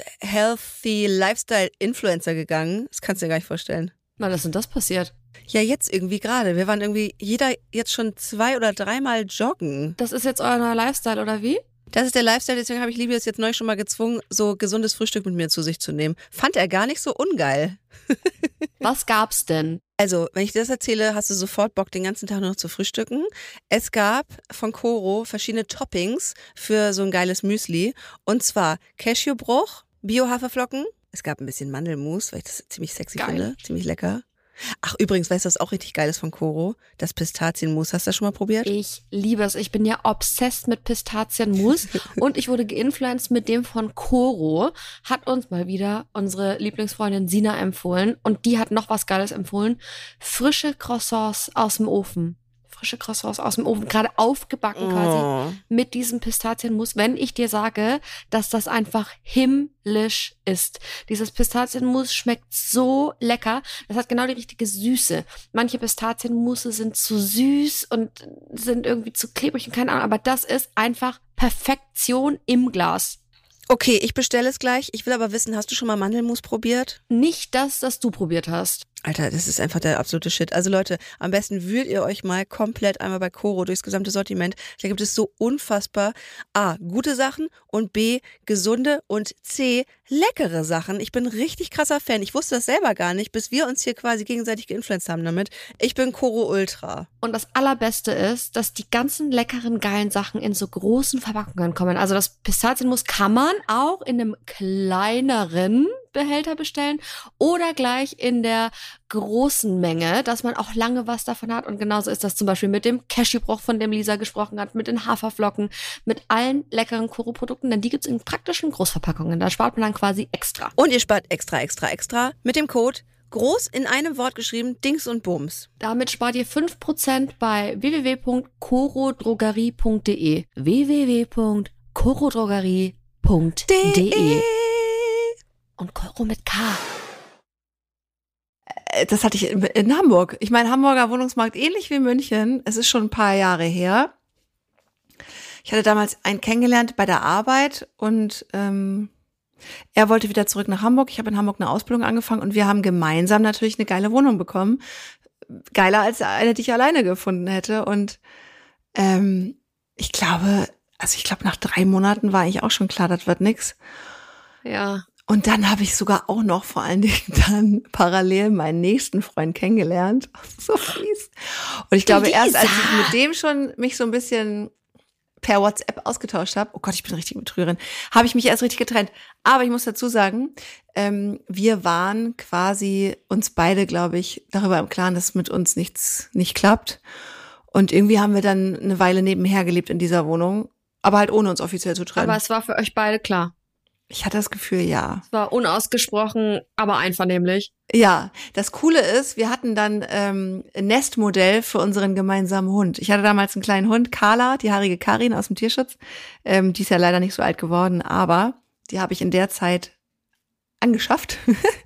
Fitness-Healthy-Lifestyle-Influencer gegangen. Das kannst du dir gar nicht vorstellen. Was ist denn das passiert? Ja, jetzt irgendwie gerade. Wir waren irgendwie jeder jetzt schon zwei oder dreimal joggen. Das ist jetzt euer neuer Lifestyle, oder wie? Das ist der Lifestyle, deswegen habe ich Libius jetzt neu schon mal gezwungen, so gesundes Frühstück mit mir zu sich zu nehmen. Fand er gar nicht so ungeil. Was gab's denn? Also, wenn ich dir das erzähle, hast du sofort Bock, den ganzen Tag nur noch zu frühstücken. Es gab von Koro verschiedene Toppings für so ein geiles Müsli. Und zwar Cashewbruch, Bio-Haferflocken. Es gab ein bisschen Mandelmus, weil ich das ziemlich sexy Geil. finde. Ziemlich lecker. Ach, übrigens, weißt du, was auch richtig geil ist von Koro? Das Pistazienmus. Hast du das schon mal probiert? Ich liebe es. Ich bin ja obsessed mit Pistazienmus und ich wurde geinfluenced mit dem von Koro. Hat uns mal wieder unsere Lieblingsfreundin Sina empfohlen und die hat noch was Geiles empfohlen. Frische Croissants aus dem Ofen. Frische Croissants aus dem Ofen, gerade aufgebacken quasi Oh. mit diesem Pistazienmus. Wenn ich dir sage, dass das einfach himmlisch ist. Dieses Pistazienmus schmeckt so lecker. Das hat genau die richtige Süße. Manche Pistazienmusse sind zu süß und sind irgendwie zu klebrig und keine Ahnung, aber das ist einfach Perfektion im Glas. Okay, ich bestelle es gleich. Ich will aber wissen, hast du schon mal Mandelmus probiert? Nicht das, das du probiert hast. Alter, das ist einfach der absolute Shit. Also Leute, am besten wühlt ihr euch mal komplett einmal bei Koro durchs gesamte Sortiment. Da gibt es so unfassbar A, gute Sachen und B, gesunde und C, leckere Sachen. Ich bin richtig krasser Fan. Ich wusste das selber gar nicht, bis wir uns hier quasi gegenseitig geinfluenced haben damit. Ich bin Koro Ultra. Und das Allerbeste ist, dass die ganzen leckeren, geilen Sachen in so großen Verpackungen kommen. Also das Pistazienmus kann man auch in einem kleineren Behälter bestellen oder gleich in der großen Menge, dass man auch lange was davon hat. Und genauso ist das zum Beispiel mit dem Cashewbruch, von dem Lisa gesprochen hat, mit den Haferflocken, mit allen leckeren Koro-Produkten, denn die gibt's in praktischen Großverpackungen. Da spart man dann quasi extra. Und ihr spart extra, extra, extra mit dem Code groß in einem Wort geschrieben, Dings und Bums. Damit spart ihr fünf Prozent bei w w w punkt korodrogerie punkt d e. w w w punkt korodrogerie punkt d e. Und Koro mit K. Das hatte ich in, in Hamburg. Ich meine, Hamburger Wohnungsmarkt ähnlich wie München. Es ist schon ein paar Jahre her. Ich hatte damals einen kennengelernt bei der Arbeit und ähm, er wollte wieder zurück nach Hamburg. Ich habe in Hamburg eine Ausbildung angefangen und wir haben gemeinsam natürlich eine geile Wohnung bekommen. Geiler als eine, die ich alleine gefunden hätte. Und ähm, ich glaube, also ich glaube, nach drei Monaten war eigentlich auch schon klar, das wird nix. Ja. Und dann habe ich sogar auch noch vor allen Dingen dann parallel meinen nächsten Freund kennengelernt. So fies. Und ich glaube, erst als ich mit dem schon mich so ein bisschen per WhatsApp ausgetauscht habe, oh Gott, ich bin richtig Betrügerin, habe ich mich erst richtig getrennt. Aber ich muss dazu sagen, ähm, wir waren quasi uns beide, glaube ich, darüber im Klaren, dass mit uns nichts nicht klappt. Und irgendwie haben wir dann eine Weile nebenher gelebt in dieser Wohnung, aber halt ohne uns offiziell zu trennen. Aber es war für euch beide klar. Ich hatte das Gefühl, ja. Es war unausgesprochen, aber einvernehmlich. Ja, das Coole ist, wir hatten dann ähm, ein Nestmodell für unseren gemeinsamen Hund. Ich hatte damals einen kleinen Hund, Carla, die haarige Karin aus dem Tierschutz. Ähm, die ist ja leider nicht so alt geworden, aber die habe ich in der Zeit angeschafft.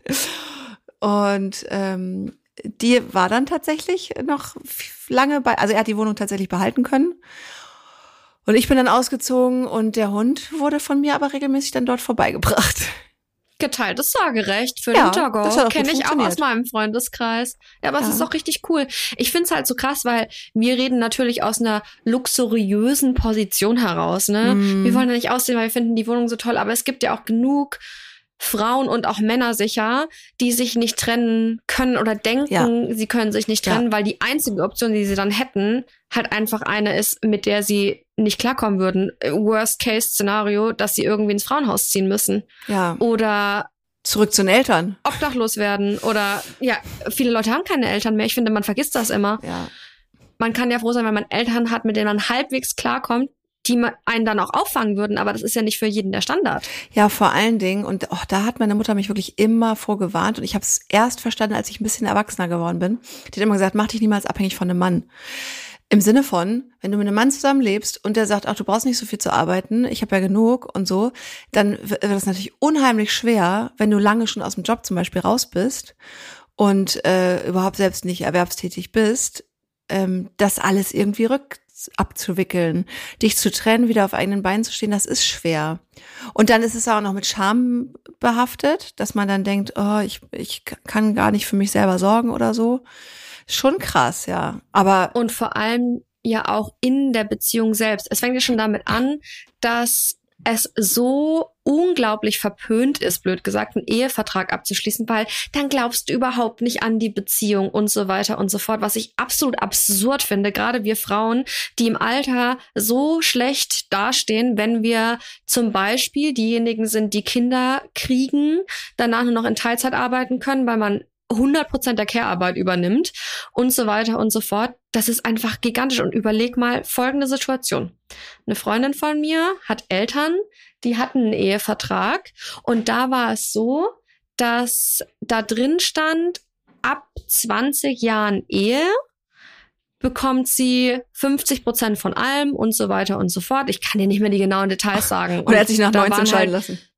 Und ähm, die war dann tatsächlich noch lange bei, also er hat die Wohnung tatsächlich behalten können. Und ich bin dann ausgezogen und der Hund wurde von mir aber regelmäßig dann dort vorbeigebracht. Geteiltes Sorgerecht für Ja, den das Doggo. hat auch Kenne gut ich auch funktioniert. aus meinem Freundeskreis. Ja, aber Ja. es ist auch richtig cool. Ich find's halt so krass, weil wir reden natürlich aus einer luxuriösen Position heraus. Ne? Mm. Wir wollen ja nicht aussehen, weil wir finden die Wohnung so toll. Aber es gibt ja auch genug Frauen und auch Männer sicher, die sich nicht trennen können oder denken, Ja. sie können sich nicht trennen, Ja. weil die einzige Option, die sie dann hätten, halt einfach eine ist, mit der sie nicht klarkommen würden. Worst-Case-Szenario, dass sie irgendwie ins Frauenhaus ziehen müssen. Ja, Oder zurück zu den Eltern. obdachlos werden. Oder ja, viele Leute haben keine Eltern mehr. Ich finde, man vergisst das immer. Ja. Man kann ja froh sein, wenn man Eltern hat, mit denen man halbwegs klarkommt, die man- einen dann auch auffangen würden. Aber das ist ja nicht für jeden der Standard. Ja, vor allen Dingen, und oh, da hat meine Mutter mich wirklich immer vorgewarnt und ich habe es erst verstanden, als ich ein bisschen erwachsener geworden bin. Die hat immer gesagt, mach dich niemals abhängig von einem Mann. Im Sinne von, wenn du mit einem Mann zusammenlebst und der sagt, ach, du brauchst nicht so viel zu arbeiten, ich habe ja genug und so, dann wird das natürlich unheimlich schwer, wenn du lange schon aus dem Job zum Beispiel raus bist und äh, überhaupt selbst nicht erwerbstätig bist, ähm, das alles irgendwie rück abzuwickeln, dich zu trennen, wieder auf eigenen Beinen zu stehen, das ist schwer. Und dann ist es auch noch mit Scham behaftet, dass man dann denkt, oh, ich, ich kann gar nicht für mich selber sorgen oder so. Schon krass, ja. Aber Und vor allem ja auch in der Beziehung selbst. Es fängt ja schon damit an, dass es so unglaublich verpönt ist, blöd gesagt, einen Ehevertrag abzuschließen, weil dann glaubst du überhaupt nicht an die Beziehung und so weiter und so fort, was ich absolut absurd finde. Gerade wir Frauen, die im Alter so schlecht dastehen, wenn wir zum Beispiel diejenigen sind, die Kinder kriegen, danach nur noch in Teilzeit arbeiten können, weil man hundert Prozent der Care-Arbeit übernimmt und so weiter und so fort. Das ist einfach gigantisch. Und überleg mal folgende Situation. Eine Freundin von mir hat Eltern, die hatten einen Ehevertrag und da war es so, dass da drin stand, ab zwanzig Jahren Ehe bekommt sie fünfzig Prozent von allem und so weiter und so fort. Ich kann dir nicht mehr die genauen Details sagen. und er hat sich nach da neunzehn waren scheiden halt, lassen.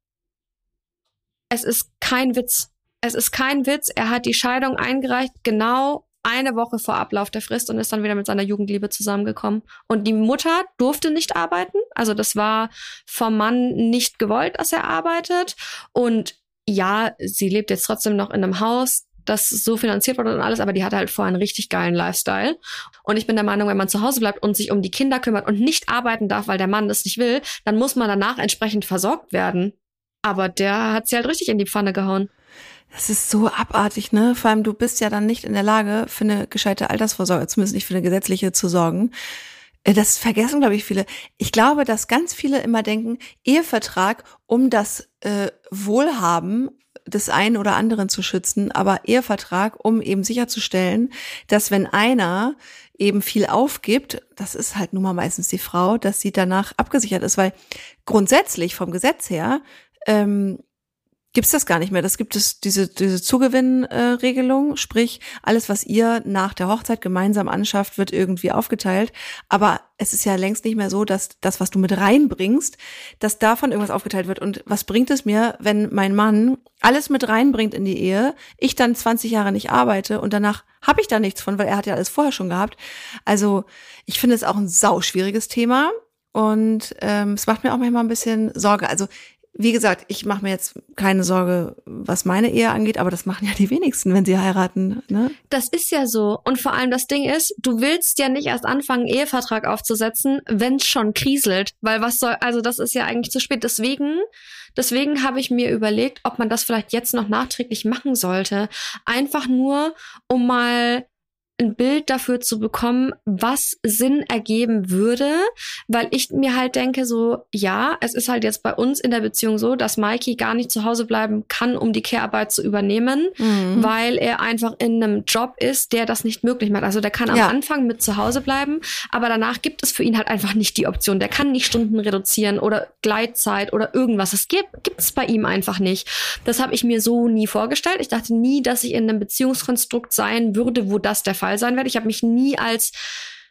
Es ist kein Witz. Es ist kein Witz. Er hat die Scheidung eingereicht, genau eine Woche vor Ablauf der Frist und ist dann wieder mit seiner Jugendliebe zusammengekommen. Und die Mutter durfte nicht arbeiten. Also das war vom Mann nicht gewollt, dass er arbeitet. Und ja, sie lebt jetzt trotzdem noch in einem Haus, das so finanziert wurde und alles, aber die hatte halt vorher einen richtig geilen Lifestyle. Und ich bin der Meinung, wenn man zu Hause bleibt und sich um die Kinder kümmert und nicht arbeiten darf, weil der Mann das nicht will, dann muss man danach entsprechend versorgt werden. Aber der hat sie halt richtig in die Pfanne gehauen. Das ist so abartig, ne? Vor allem, du bist ja dann nicht in der Lage, für eine gescheite Altersvorsorge, zumindest nicht für eine gesetzliche, zu sorgen. Das vergessen, glaube ich, viele. Ich glaube, dass ganz viele immer denken, Ehevertrag, um das äh, Wohlhaben des einen oder anderen zu schützen, aber Ehevertrag, um eben sicherzustellen, dass wenn einer eben viel aufgibt, das ist halt nun mal meistens die Frau, dass sie danach abgesichert ist, weil grundsätzlich vom Gesetz her ähm, gibt's das gar nicht mehr. Das gibt es, diese, diese Zugewinnregelung, äh, sprich, alles, was ihr nach der Hochzeit gemeinsam anschafft, wird irgendwie aufgeteilt. Aber es ist ja längst nicht mehr so, dass das, was du mit reinbringst, dass davon irgendwas aufgeteilt wird. Und was bringt es mir, wenn mein Mann alles mit reinbringt in die Ehe, ich dann zwanzig Jahre nicht arbeite und danach habe ich da nichts von, weil er hat ja alles vorher schon gehabt. Also ich finde es auch ein sauschwieriges Thema und ähm, es macht mir auch manchmal ein bisschen Sorge. Also wie gesagt, ich mache mir jetzt keine Sorge, was meine Ehe angeht, aber das machen ja die wenigsten, wenn sie heiraten, ne? Das ist ja so. Und vor allem das Ding ist, du willst ja nicht erst anfangen, einen Ehevertrag aufzusetzen, wenn es schon kriselt. Weil was soll, also das ist ja eigentlich zu spät. Deswegen, deswegen habe ich mir überlegt, ob man das vielleicht jetzt noch nachträglich machen sollte. Einfach nur, um mal ein Bild dafür zu bekommen, was Sinn ergeben würde, weil ich mir halt denke so, ja, es ist halt jetzt bei uns in der Beziehung so, dass Mikey gar nicht zu Hause bleiben kann, um die Care-Arbeit zu übernehmen, mhm. weil er einfach in einem Job ist, der das nicht möglich macht. Also der kann am ja. Anfang mit zu Hause bleiben, aber danach gibt es für ihn halt einfach nicht die Option. Der kann nicht Stunden reduzieren oder Gleitzeit oder irgendwas. Das gibt es bei ihm einfach nicht. Das habe ich mir so nie vorgestellt. Ich dachte nie, dass ich in einem Beziehungskonstrukt sein würde, wo das der Fall sein werde. Ich habe mich nie als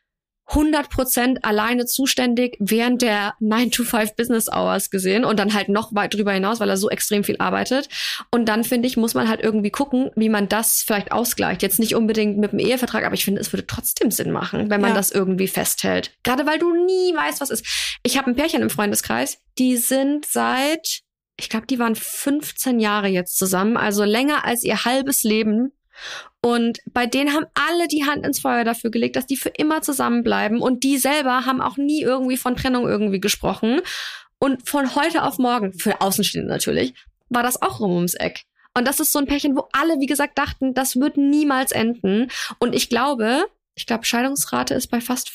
hundert Prozent alleine zuständig während der nine to five Business Hours gesehen und dann halt noch weit drüber hinaus, weil er so extrem viel arbeitet. Und dann, finde ich, muss man halt irgendwie gucken, wie man das vielleicht ausgleicht. Jetzt nicht unbedingt mit dem Ehevertrag, aber ich finde, es würde trotzdem Sinn machen, wenn man ja. das irgendwie festhält. Gerade weil du nie weißt, was ist. Ich habe ein Pärchen im Freundeskreis, die sind seit, ich glaube, die waren fünfzehn Jahre jetzt zusammen, also länger als ihr halbes Leben. Und bei denen haben alle die Hand ins Feuer dafür gelegt, dass die für immer zusammenbleiben. Und die selber haben auch nie irgendwie von Trennung irgendwie gesprochen. Und von heute auf morgen, für Außenstehende natürlich, war das auch rum ums Eck. Und das ist so ein Pärchen, wo alle, wie gesagt, dachten, das wird niemals enden. Und ich glaube, ich glaube, Scheidungsrate ist bei fast,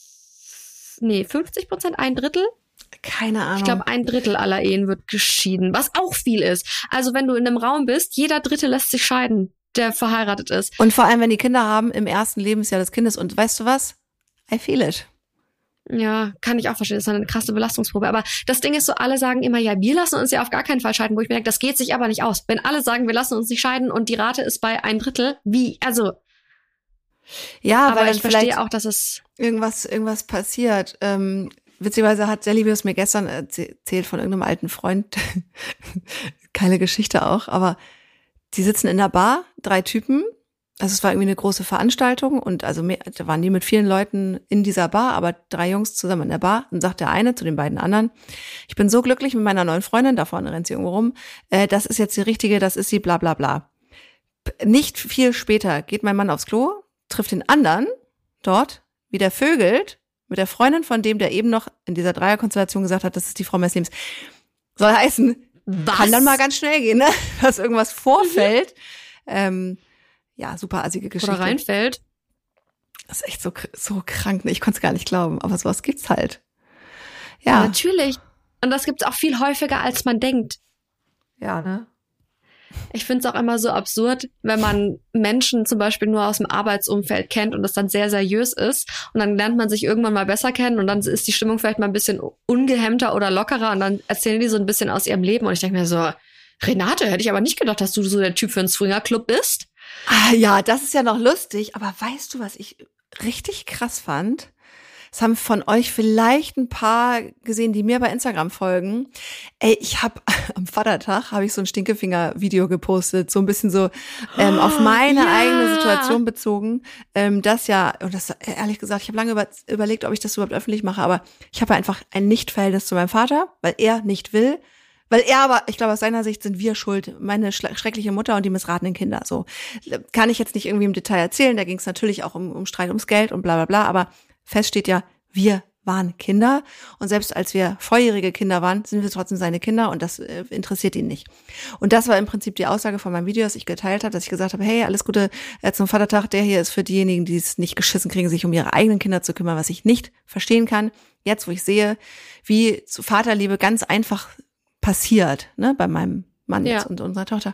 nee, fünfzig Prozent, ein Drittel. Keine Ahnung. Ich glaube, ein Drittel aller Ehen wird geschieden, was auch viel ist. Also wenn du in einem Raum bist, jeder Dritte lässt sich scheiden, der verheiratet ist. Und vor allem, wenn die Kinder haben, im ersten Lebensjahr des Kindes. Und weißt du was? I feel it. Ja, kann ich auch verstehen. Das ist eine krasse Belastungsprobe. Aber das Ding ist so, alle sagen immer, ja, wir lassen uns ja auf gar keinen Fall scheiden. Wo ich mir denke, das geht sich aber nicht aus. Wenn alle sagen, wir lassen uns nicht scheiden und die Rate ist bei ein Drittel, wie? Also, ja, aber weil ich verstehe auch, dass es irgendwas, irgendwas passiert. Ähm, witzigerweise hat Sellibius mir gestern erzählt von irgendeinem alten Freund. Keine Geschichte auch, aber die sitzen in der Bar, drei Typen. Also es war irgendwie eine große Veranstaltung und also mehr, da waren die mit vielen Leuten in dieser Bar, aber drei Jungs zusammen in der Bar. Dann sagt der eine zu den beiden anderen, ich bin so glücklich mit meiner neuen Freundin, da vorne rennt sie irgendwo rum, äh, das ist jetzt die richtige, das ist sie, bla bla bla. Nicht viel später geht mein Mann aufs Klo, trifft den anderen dort, wie der vögelt, mit der Freundin von dem, der eben noch in dieser Dreierkonstellation gesagt hat, das ist die Frau meines Lebens. Soll heißen, was? Kann dann mal ganz schnell gehen, ne? Dass irgendwas vorfällt. Mhm. Ähm, ja, super assige Geschichte. Oder reinfällt. Das ist echt so, so krank, ne? Ich konnte es gar nicht glauben, aber sowas gibt's halt. Ja. Ja, natürlich. Und das gibt's auch viel häufiger, als man denkt. Ja, ne? Ich finde es auch immer so absurd, wenn man Menschen zum Beispiel nur aus dem Arbeitsumfeld kennt und das dann sehr seriös ist und dann lernt man sich irgendwann mal besser kennen und dann ist die Stimmung vielleicht mal ein bisschen ungehemmter oder lockerer und dann erzählen die so ein bisschen aus ihrem Leben und ich denke mir so, Renate, hätte ich aber nicht gedacht, dass du so der Typ für einen Swingerclub bist. Ah, ja, das ist ja noch lustig, aber weißt du, was ich richtig krass fand? Das haben von euch vielleicht ein paar gesehen, die mir bei Instagram folgen. Ey, ich habe am Vatertag habe ich so ein Stinkefinger-Video gepostet, so ein bisschen so ähm, auf meine ja. eigene Situation bezogen. Ähm, das ja, und das ehrlich gesagt, ich habe lange über, überlegt, ob ich das überhaupt öffentlich mache, aber ich habe einfach ein Nicht-Verhältnis zu meinem Vater, weil er nicht will. Weil er aber, ich glaube, aus seiner Sicht sind wir schuld, meine schreckliche Mutter und die missratenen Kinder. So kann ich jetzt nicht irgendwie im Detail erzählen. Da ging es natürlich auch um, um Streit ums Geld und bla bla bla. Aber fest steht ja, wir waren Kinder. Und selbst als wir volljährige Kinder waren, sind wir trotzdem seine Kinder und das äh, interessiert ihn nicht. Und das war im Prinzip die Aussage von meinem Video, das ich geteilt habe, dass ich gesagt habe, hey, alles Gute äh, zum Vatertag. Der hier ist für diejenigen, die es nicht geschissen kriegen, sich um ihre eigenen Kinder zu kümmern, was ich nicht verstehen kann. Jetzt, wo ich sehe, wie zu Vaterliebe ganz einfach passiert, ne, bei meinem Mann jetzt ja. und unserer Tochter.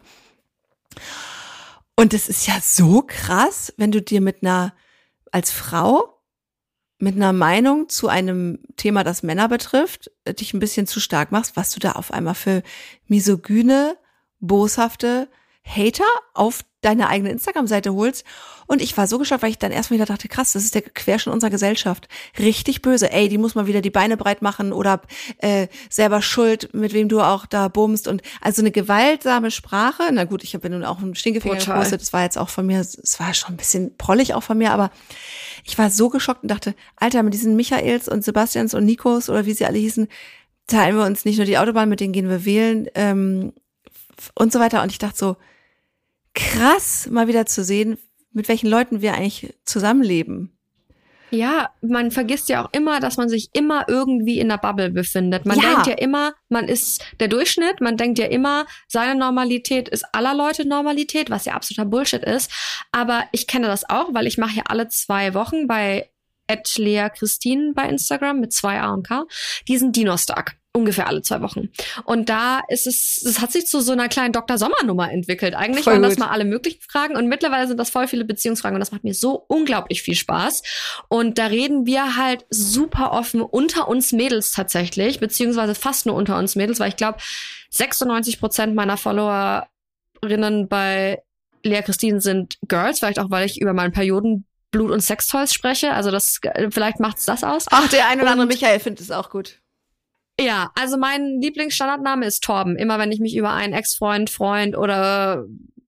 Und es ist ja so krass, wenn du dir mit einer, als Frau, mit einer Meinung zu einem Thema, das Männer betrifft, dich ein bisschen zu stark machst, was du da auf einmal für misogyne, boshafte Hater auf deine eigene Instagram-Seite holst. Und ich war so geschockt, weil ich dann erstmal wieder dachte, krass, das ist der Querschnitt unserer Gesellschaft. Richtig böse. Ey, die muss mal wieder die Beine breit machen oder äh, selber schuld, mit wem du auch da bummst. Und also eine gewaltsame Sprache. Na gut, ich habe ja nun auch einen Stinkefinger gepostet. Das war jetzt auch von mir, es war schon ein bisschen prollig auch von mir, aber ich war so geschockt und dachte, Alter, mit diesen Michaels und Sebastians und Nikos oder wie sie alle hießen, teilen wir uns nicht nur die Autobahn, mit denen gehen wir wählen ähm, und so weiter. Und ich dachte so, krass, mal wieder zu sehen, mit welchen Leuten wir eigentlich zusammenleben. Ja, man vergisst ja auch immer, dass man sich immer irgendwie in der Bubble befindet. Man ja. denkt ja immer, man ist der Durchschnitt. Man denkt ja immer, seine Normalität ist aller Leute Normalität, was ja absoluter Bullshit ist. Aber ich kenne das auch, weil ich mache ja alle zwei Wochen bei at Lea Christine bei Instagram mit zwei A und K diesen Dinostag. Ungefähr alle zwei Wochen. Und da ist es, es hat sich zu so einer kleinen Doktor Sommer-Nummer entwickelt. Eigentlich voll waren das gut. Mal alle möglichen Fragen und mittlerweile sind das voll viele Beziehungsfragen und das macht mir so unglaublich viel Spaß. Und da reden wir halt super offen unter uns Mädels tatsächlich, beziehungsweise fast nur unter uns Mädels, weil ich glaube, sechsundneunzig Prozent meiner Followerinnen bei Lea Christine sind Girls, vielleicht auch, weil ich über meinen Perioden Blut- und Sextoys spreche. Also das vielleicht macht's das aus. Ach, der ein oder andere Und, Michael findet es auch gut. Ja, also mein Lieblingsstandardname ist Torben. Immer wenn ich mich über einen Ex-Freund, Freund oder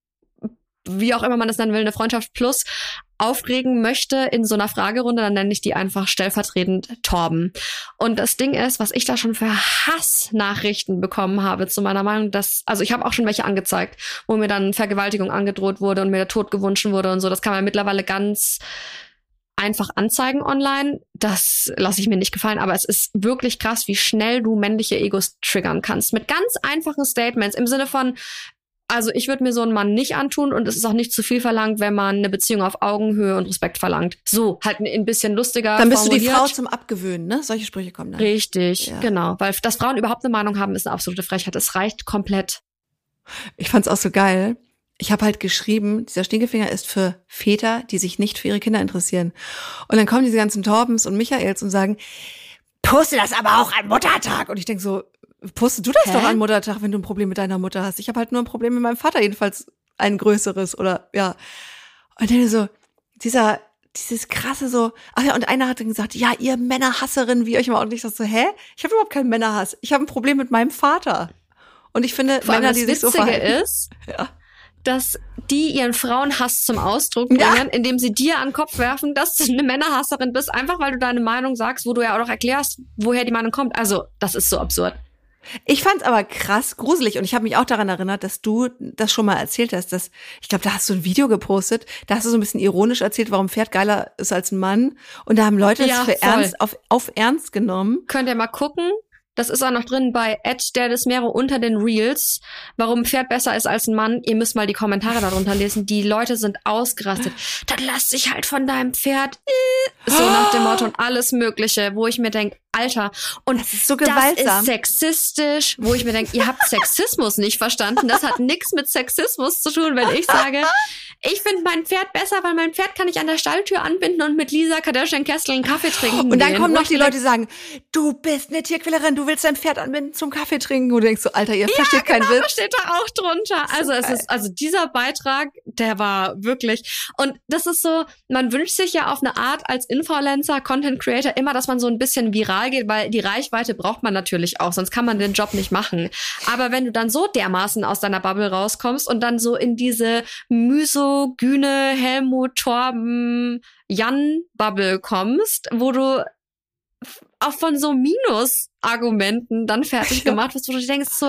wie auch immer man das nennen will, eine Freundschaft plus aufregen möchte in so einer Fragerunde, dann nenne ich die einfach stellvertretend Torben. Und das Ding ist, was ich da schon für Hassnachrichten bekommen habe zu meiner Meinung, dass, also ich habe auch schon welche angezeigt, wo mir dann Vergewaltigung angedroht wurde und mir der Tod gewünscht wurde und so. Das kann man mittlerweile ganz einfach anzeigen online. Das lasse ich mir nicht gefallen, aber es ist wirklich krass, wie schnell du männliche Egos triggern kannst. Mit ganz einfachen Statements im Sinne von, also ich würde mir so einen Mann nicht antun und es ist auch nicht zu viel verlangt, wenn man eine Beziehung auf Augenhöhe und Respekt verlangt. So, halt ein bisschen lustiger Dann bist formuliert. du die Frau zum Abgewöhnen, ne? Solche Sprüche kommen dann. Richtig, ja. Genau. Weil, dass Frauen überhaupt eine Meinung haben, ist eine absolute Frechheit. Es reicht komplett. Ich fand's auch so geil. Ich habe halt geschrieben, dieser Stinkefinger ist für Väter, die sich nicht für ihre Kinder interessieren. Und dann kommen diese ganzen Torbens und Michaels und sagen, poste das aber auch an Muttertag. Und ich denk so, poste du das Hä? doch an Muttertag, wenn du ein Problem mit deiner Mutter hast. Ich habe halt nur ein Problem mit meinem Vater, jedenfalls ein größeres oder ja. Und dann so, dieser, dieses krasse so, ach ja, und einer hat dann gesagt, ja, ihr Männerhasserin, wie euch immer. Und ich dachte so, hä? Ich habe überhaupt keinen Männerhass. Ich habe ein Problem mit meinem Vater. Und ich finde, Vor allem Männer, das die sich so Witzige verhalten, ist, ja. dass die ihren Frauenhass zum Ausdruck bringen, Ja. indem sie dir an den Kopf werfen, dass du eine Männerhasserin bist, einfach weil du deine Meinung sagst, wo du ja auch noch erklärst, woher die Meinung kommt. Also, das ist so absurd. Ich fand's aber krass gruselig und ich habe mich auch daran erinnert, dass du das schon mal erzählt hast, dass ich glaube, da hast du ein Video gepostet, da hast du so ein bisschen ironisch erzählt, warum ein Pferd geiler ist als ein Mann und da haben Leute Ja, das für voll. ernst auf auf ernst genommen. Könnt ihr mal gucken. Das ist auch noch drin bei Ed der des Mero unter den Reels, warum ein Pferd besser ist als ein Mann. Ihr müsst mal die Kommentare darunter lesen. Die Leute sind ausgerastet. Dann lass dich halt von deinem Pferd äh, so nach dem Motto und alles Mögliche, wo ich mir denk, Alter, und Das ist so das gewaltsam. ist sexistisch, wo ich mir denk, ihr habt Sexismus nicht verstanden. Das hat nichts mit Sexismus zu tun, wenn ich sage, ich finde mein Pferd besser, weil mein Pferd kann ich an der Stalltür anbinden und mit Lisa Kardashian-Kessel einen Kaffee trinken Und dann gehen. kommen Wo noch ich die mir Leute, die sagen, du bist eine Tierquälerin, du willst dein Pferd anbinden zum Kaffee trinken. Und du denkst so, Alter, ihr versteht keinen genau, Witz. das steht da auch drunter. Also es ist, also dieser Beitrag, der war wirklich, und das ist so, man wünscht sich ja auf eine Art als Influencer, Content Creator immer, dass man so ein bisschen viral geht, weil die Reichweite braucht man natürlich auch, sonst kann man den Job nicht machen. Aber wenn du dann so dermaßen aus deiner Bubble rauskommst und dann so in diese misogyne Helmut, Torben, Jan-Bubble kommst, wo du auch von so Minus-Argumenten dann fertig gemacht wirst, wo du denkst so,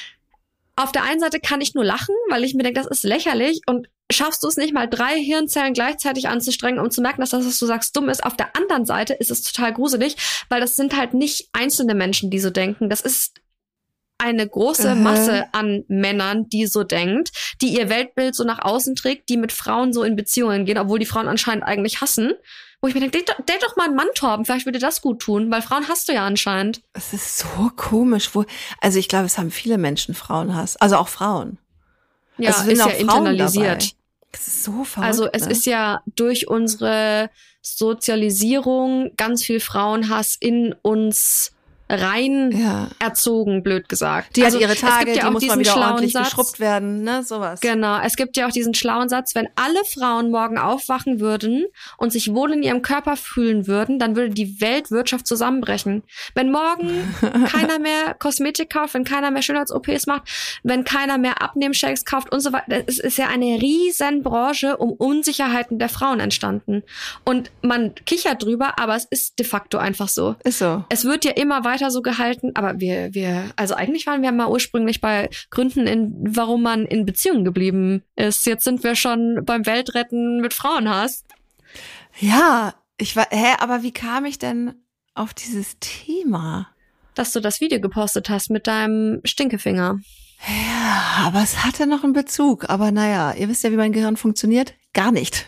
auf der einen Seite kann ich nur lachen, weil ich mir denke, das ist lächerlich und schaffst du es nicht mal, drei Hirnzellen gleichzeitig anzustrengen, um zu merken, dass das, was du sagst, dumm ist. Auf der anderen Seite ist es total gruselig, weil das sind halt nicht einzelne Menschen, die so denken. Das ist eine große Aha. Masse an Männern, die so denkt, die ihr Weltbild so nach außen trägt, die mit Frauen so in Beziehungen gehen, obwohl die Frauen anscheinend eigentlich hassen. Wo ich mir denke, date, date doch mal einen Mann, Torben, vielleicht würde das gut tun, weil Frauen hasst du ja anscheinend. Es ist so komisch, wo, also ich glaube, es haben viele Menschen Frauenhass, also auch Frauen. Ja, Also es sind ist ja auch Frauen internalisiert. dabei. Das ist so verrückt. Also es ne? ist ja durch unsere Sozialisierung ganz viel Frauenhass in uns rein ja. erzogen, blöd gesagt. Die also, hat ihre es gibt Tage, ja die auch muss diesen mal wieder schlauen ordentlich Satz. geschrubbt werden, ne, sowas. Genau, es gibt ja auch diesen schlauen Satz, wenn alle Frauen morgen aufwachen würden und sich wohl in ihrem Körper fühlen würden, dann würde die Weltwirtschaft zusammenbrechen. Wenn morgen keiner mehr Kosmetik kauft, wenn keiner mehr Schönheits-O Ps macht, wenn keiner mehr Abnehmshakes kauft und so weiter, es ist ja eine riesen Branche um Unsicherheiten der Frauen entstanden. Und man kichert drüber, aber es ist de facto einfach so. Ist so. Es wird ja immer weiter so gehalten, aber wir, wir, also eigentlich waren wir mal ursprünglich bei Gründen, in, warum man in Beziehungen geblieben ist. Jetzt sind wir schon beim Weltretten mit Frauenhass. Ja, ich war, hä, aber wie kam ich denn auf dieses Thema? Dass du das Video gepostet hast mit deinem Stinkefinger. Ja, aber es hatte noch einen Bezug. Aber naja, ihr wisst ja, wie mein Gehirn funktioniert. Gar nicht.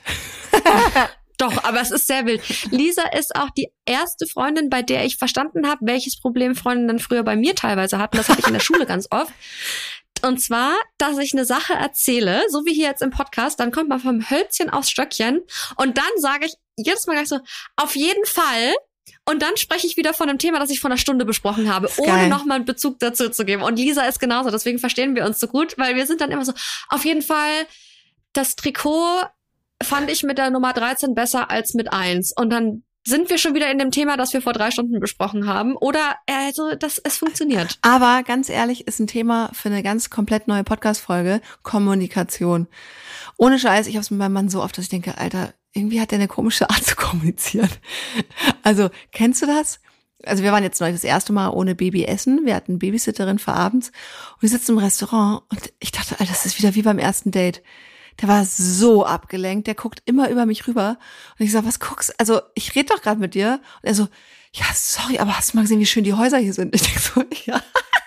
Doch, aber es ist sehr wild. Lisa ist auch die erste Freundin, bei der ich verstanden habe, welches Problem Freundinnen früher bei mir teilweise hatten. Das hatte ich in der Schule ganz oft. Und zwar, dass ich eine Sache erzähle, so wie hier jetzt im Podcast, dann kommt man vom Hölzchen aufs Stöckchen und dann sage ich jedes Mal gleich so, auf jeden Fall. Und dann spreche ich wieder von einem Thema, das ich vor einer Stunde besprochen habe, ohne geil. nochmal einen Bezug dazu zu geben. Und Lisa ist genauso, deswegen verstehen wir uns so gut, weil wir sind dann immer so, auf jeden Fall, das Trikot fand ich mit der Nummer dreizehn besser als mit eins. Und dann sind wir schon wieder in dem Thema, das wir vor drei Stunden besprochen haben. Oder also, das, es funktioniert. Aber ganz ehrlich, ist ein Thema für eine ganz komplett neue Podcast-Folge. Kommunikation. Ohne Scheiß, ich hab's mit meinem Mann so oft, dass ich denke, Alter, irgendwie hat der eine komische Art zu kommunizieren. Also, kennst du das? Also wir waren jetzt neulich das erste Mal ohne Baby essen. Wir hatten Babysitterin für abends. Und wir sitzen im Restaurant und ich dachte, Alter, das ist wieder wie beim ersten Date. Der war so abgelenkt, der guckt immer über mich rüber. Und ich sag, was guckst? Also ich rede doch gerade mit dir. Und er so, ja, sorry, aber hast du mal gesehen, wie schön die Häuser hier sind? Ich denk so, ja.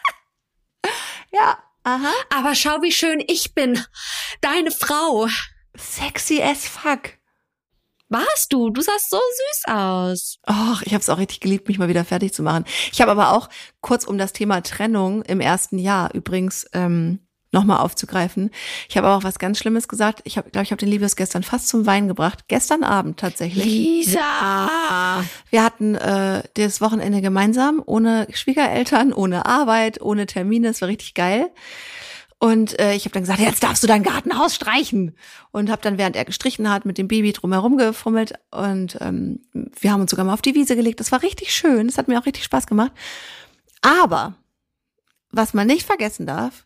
Ja, aha. Aber schau, wie schön ich bin. Deine Frau. Sexy as fuck. Warst du? Du sahst so süß aus. Och, ich habe es auch richtig geliebt, mich mal wieder fertig zu machen. Ich habe aber auch, kurz um das Thema Trennung im ersten Jahr übrigens ähm, nochmal aufzugreifen, ich habe auch was ganz Schlimmes gesagt. Ich habe, glaube ich, habe den Liebes gestern fast zum Weinen gebracht. Gestern Abend tatsächlich. Lisa! Wir hatten äh, das Wochenende gemeinsam, ohne Schwiegereltern, ohne Arbeit, ohne Termine. Es war richtig geil. Und äh, ich habe dann gesagt, jetzt darfst du dein Gartenhaus streichen. Und habe dann, während er gestrichen hat, mit dem Baby drumherum gefummelt. Und ähm, wir haben uns sogar mal auf die Wiese gelegt. Das war richtig schön. Das hat mir auch richtig Spaß gemacht. Aber, was man nicht vergessen darf,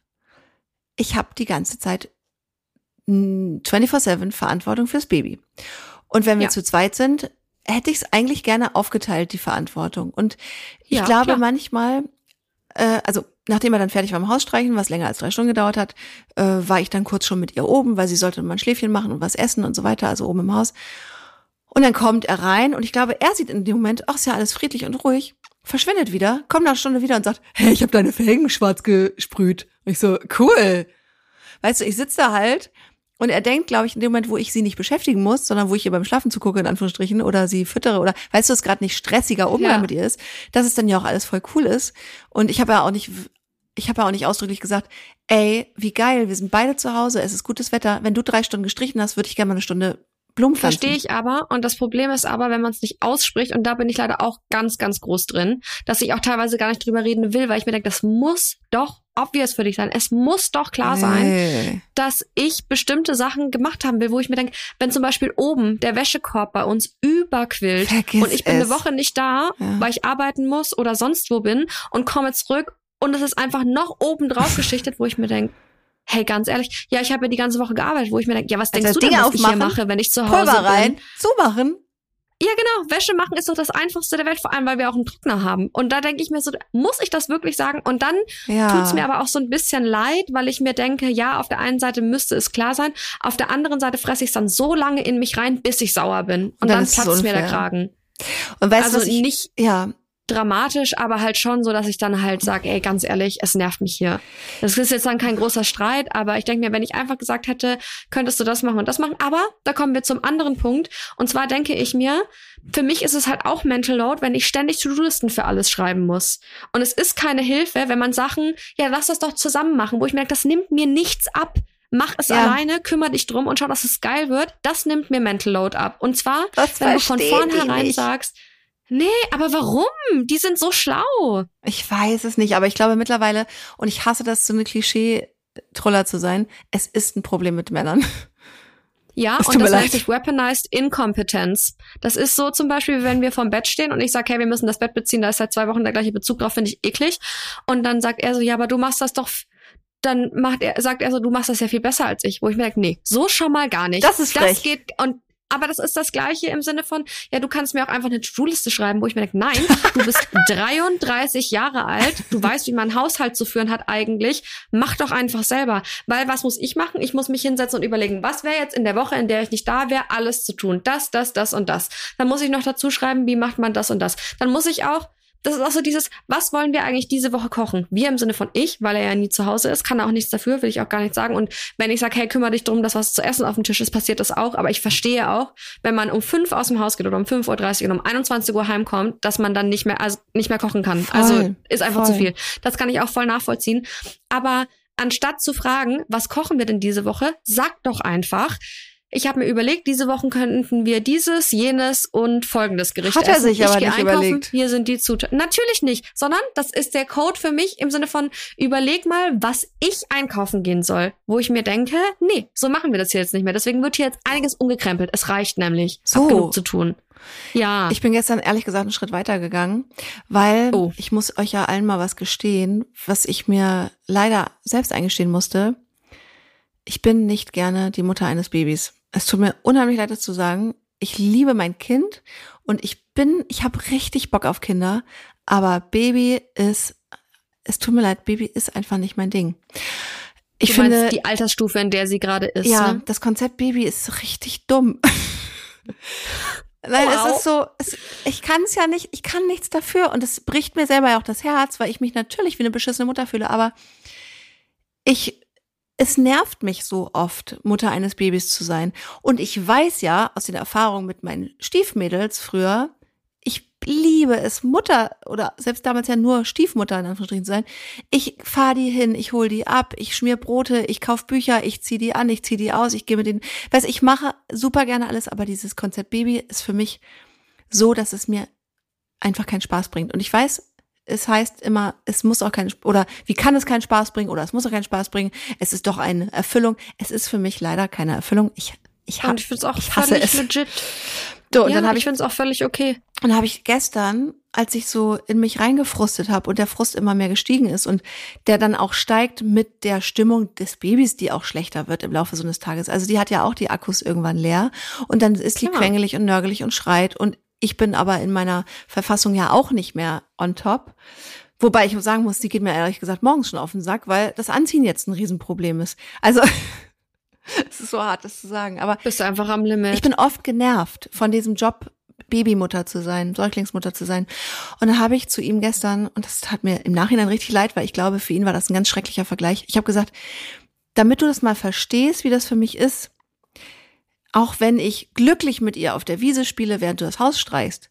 ich habe die ganze Zeit vierundzwanzig sieben Verantwortung fürs Baby. Und wenn wir Ja. zu zweit sind, hätte ich es eigentlich gerne aufgeteilt, die Verantwortung. Und ich Ja, glaube klar. manchmal, äh, also nachdem er dann fertig war im Haus streichen, was länger als drei Stunden gedauert hat, äh, war ich dann kurz schon mit ihr oben, weil sie sollte mal ein Schläfchen machen und was essen und so weiter, also oben im Haus. Und dann kommt er rein und ich glaube, er sieht in dem Moment, ach, ist ja alles friedlich und ruhig, verschwindet wieder, kommt nach einer Stunde wieder und sagt, hey, ich habe deine Felgen schwarz gesprüht. Und ich so, cool. Weißt du, ich sitze da halt und er denkt, glaube ich, in dem Moment, wo ich sie nicht beschäftigen muss, sondern wo ich ihr beim Schlafen zugucke, in Anführungsstrichen, oder sie füttere oder, weißt du, es gerade nicht stressiger Umgang Ja. mit ihr ist, dass es dann ja auch alles voll cool ist. Und ich habe ja auch nicht, ich habe ja auch nicht ausdrücklich gesagt, ey, wie geil, wir sind beide zu Hause, es ist gutes Wetter. Wenn du drei Stunden gestrichen hast, würde ich gerne mal eine Stunde Blumen pflanzen. Verstehe ich aber. Und das Problem ist aber, wenn man es nicht ausspricht, und da bin ich leider auch ganz, ganz groß drin, dass ich auch teilweise gar nicht drüber reden will, weil ich mir denke, das muss doch obvious für dich sein. Es muss doch klar sein, Nee. dass ich bestimmte Sachen gemacht haben will, wo ich mir denke, wenn zum Beispiel oben der Wäschekorb bei uns überquillt Vergiss und ich bin es. eine Woche nicht da, Ja. weil ich arbeiten muss oder sonst wo bin und komme zurück und es ist einfach noch oben drauf geschichtet, wo ich mir denke, hey, ganz ehrlich, ja, ich habe ja die ganze Woche gearbeitet, wo ich mir denke, ja, was Also denkst das du denn, Ding was ich hier aufmachen, mache, wenn ich zu Hause Pulver rein, bin? zumachen. Ja, genau. Wäsche machen ist doch das Einfachste der Welt, vor allem, weil wir auch einen Trockner haben. Und da denke ich mir so, muss ich das wirklich sagen? Und dann Ja. tut's mir aber auch so ein bisschen leid, weil ich mir denke, ja, auf der einen Seite müsste es klar sein, auf der anderen Seite fresse ich es dann so lange in mich rein, bis ich sauer bin. Und, dann dann, ist es platzt mir der unfair. Kragen. Und weißt Also du, was ich, nicht ja, dramatisch, aber halt schon so, dass ich dann halt sage, ey, ganz ehrlich, es nervt mich hier. Das ist jetzt dann kein großer Streit, aber ich denke mir, wenn ich einfach gesagt hätte, könntest du das machen und das machen. Aber da kommen wir zum anderen Punkt. Und zwar denke ich mir, für mich ist es halt auch Mental Load, wenn ich ständig To-Do-Listen für alles schreiben muss. Und es ist keine Hilfe, wenn man Sachen, ja, lass das doch zusammen machen, wo ich merke, das nimmt mir nichts ab. Mach es Ja. alleine, kümmere dich drum und schau, dass es geil wird. Das nimmt mir Mental Load ab. Und zwar, Das wenn du von verstehen die vornherein nicht. sagst, nee, aber warum? Die sind so schlau. ich weiß es nicht, aber ich glaube mittlerweile, und ich hasse das, so eine Klischee-Troller zu sein, es ist ein Problem mit Männern. Ja, Es tut und mir das leid. nennt sich Weaponized Incompetence. Das ist so zum Beispiel, wenn wir vorm Bett stehen und ich sage, hey, wir müssen das Bett beziehen, da ist seit zwei Wochen der gleiche Bezug drauf, finde ich eklig. Und dann sagt er so, ja, aber du machst das doch, f- dann macht er, sagt er so, du machst das ja viel besser als ich. Wo ich mir denke, nee, so schon mal gar nicht. Das ist frech. Das geht, und aber das ist das Gleiche im Sinne von, ja, du kannst mir auch einfach eine To-Do-Liste schreiben, wo ich mir denke, nein, du bist dreiunddreißig Jahre alt, du weißt, wie man einen Haushalt zu führen hat eigentlich, mach doch einfach selber. Weil was muss ich machen? Ich muss mich hinsetzen und überlegen, was wäre jetzt in der Woche, in der ich nicht da wäre, alles zu tun. Das, das, das und das. Dann muss ich noch dazu schreiben, wie macht man das und das. Dann muss ich auch, das ist auch so dieses, was wollen wir eigentlich diese Woche kochen? Wir im Sinne von ich, weil er ja nie zu Hause ist, kann er auch nichts dafür, will ich auch gar nicht sagen. Und wenn ich sage, hey, kümmere dich darum, dass was zu essen auf dem Tisch ist, passiert das auch. Aber ich verstehe auch, wenn man um fünf aus dem Haus geht oder um fünf Uhr dreißig und um einundzwanzig Uhr heimkommt, dass man dann nicht mehr, also nicht mehr kochen kann. Voll, also ist einfach voll. zu viel. Das kann ich auch voll nachvollziehen. Aber anstatt zu fragen, was kochen wir denn diese Woche, sag doch einfach, ich habe mir überlegt, diese Wochen könnten wir dieses, jenes und folgendes Gericht Hat er essen. sich ich aber geh nicht einkaufen, überlegt. Hier sind die Zutaten. Natürlich nicht, sondern das ist der Code für mich im Sinne von, überleg mal, was ich einkaufen gehen soll. Wo ich mir denke, nee, so machen wir das hier jetzt nicht mehr. Deswegen wird hier jetzt einiges umgekrempelt. Es reicht nämlich. Ich So. hab genug zu tun. Ja. Ich bin gestern ehrlich gesagt einen Schritt weiter gegangen, weil Oh. ich muss euch ja allen mal was gestehen, was ich mir leider selbst eingestehen musste. Ich bin nicht gerne die Mutter eines Babys. Es tut mir unheimlich leid, das zu sagen. Ich liebe mein Kind und ich bin, ich habe richtig Bock auf Kinder, aber Baby ist, es tut mir leid, Baby ist einfach nicht mein Ding. Ich du finde, meinst die Altersstufe, in der sie gerade ist. ja, Ne? das Konzept Baby ist richtig dumm. Nein, Wow. es ist so, es, ich kann es ja nicht, ich kann nichts dafür und es bricht mir selber ja auch das Herz, weil ich mich natürlich wie eine beschissene Mutter fühle, aber ich, es nervt mich so oft, Mutter eines Babys zu sein. Und ich weiß ja aus den Erfahrungen mit meinen Stiefmädels früher, ich liebe es, Mutter oder selbst damals ja nur Stiefmutter in Anführungsstrichen zu sein. Ich fahre die hin, ich hole die ab, ich schmier Brote, ich kauf Bücher, ich zieh die an, ich zieh die aus, ich gehe mit denen, weiß ich mache super gerne alles, aber dieses Konzept Baby ist für mich so, dass es mir einfach keinen Spaß bringt. Und ich weiß, es heißt immer, es muss auch keinen, oder wie kann es keinen Spaß bringen, oder es muss auch keinen Spaß bringen, es ist doch eine Erfüllung. Es ist für mich leider keine Erfüllung. Ich, ich, hab, Und ich finde es auch ich hasse völlig es. legit. So, und ja, dann habe ich ich, finde es auch völlig okay. und dann habe ich gestern, als ich so in mich reingefrustet habe und der Frust immer mehr gestiegen ist und der dann auch steigt mit der Stimmung des Babys, die auch schlechter wird im Laufe so eines Tages. Also die hat ja auch die Akkus irgendwann leer und dann ist die Klar. quengelig und nörgelig und schreit und ich bin aber in meiner Verfassung ja auch nicht mehr on top. Wobei ich sagen muss, die geht mir ehrlich gesagt morgens schon auf den Sack, weil das Anziehen jetzt ein Riesenproblem ist. Also es ist so hart, das zu sagen, aber Bist du einfach am Limit. ich bin oft genervt von diesem Job, Babymutter zu sein, Säuglingsmutter zu sein. Und dann habe ich zu ihm gestern, und das tat mir im Nachhinein richtig leid, weil ich glaube, für ihn war das ein ganz schrecklicher Vergleich. Ich habe gesagt, damit du das mal verstehst, wie das für mich ist, auch wenn ich glücklich mit ihr auf der Wiese spiele, während du das Haus streichst,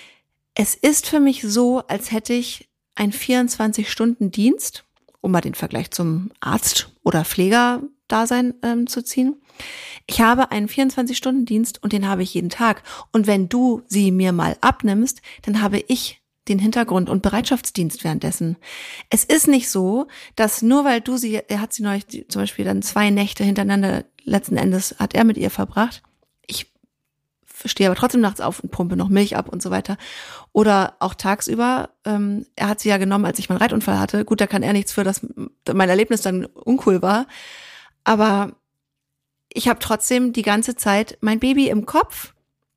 es ist für mich so, als hätte ich einen vierundzwanzig-Stunden-Dienst, um mal den Vergleich zum Arzt- oder Pflegerdasein ähm, zu ziehen. Ich habe einen vierundzwanzig-Stunden-Dienst und den habe ich jeden Tag. Und wenn du sie mir mal abnimmst, dann habe ich den Hintergrund- und Bereitschaftsdienst währenddessen. Es ist nicht so, dass nur weil du sie, er hat sie neulich die, zum Beispiel dann zwei Nächte hintereinander, letzten Endes hat er mit ihr verbracht. Ich stehe aber trotzdem nachts auf und pumpe noch Milch ab und so weiter. Oder auch tagsüber, ähm, er hat sie ja genommen, als ich meinen Reitunfall hatte. Gut, da kann er nichts für, dass mein Erlebnis dann uncool war. Aber ich habe trotzdem die ganze Zeit mein Baby im Kopf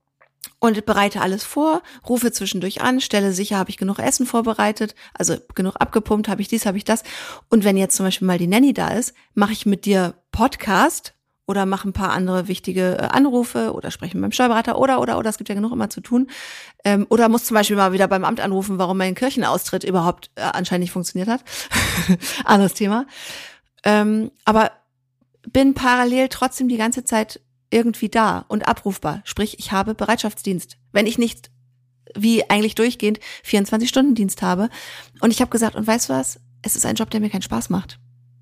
und bereite alles vor, rufe zwischendurch an, stelle sicher, habe ich genug Essen vorbereitet, also genug abgepumpt, habe ich dies, habe ich das. Und wenn jetzt zum Beispiel mal die Nanny da ist, mache ich mit dir Podcast oder mache ein paar andere wichtige Anrufe oder spreche mit meinem Steuerberater oder, oder, oder, es gibt ja genug immer zu tun. Ähm, oder muss zum Beispiel mal wieder beim Amt anrufen, warum mein Kirchenaustritt überhaupt äh, anscheinend nicht funktioniert hat. Anderes Thema. Ähm, aber bin parallel trotzdem die ganze Zeit irgendwie da und abrufbar. Sprich, ich habe Bereitschaftsdienst. Wenn ich nicht, wie eigentlich durchgehend, vierundzwanzig-Stunden-Dienst habe. Und ich habe gesagt, und weißt du was? Es ist ein Job, der mir keinen Spaß macht.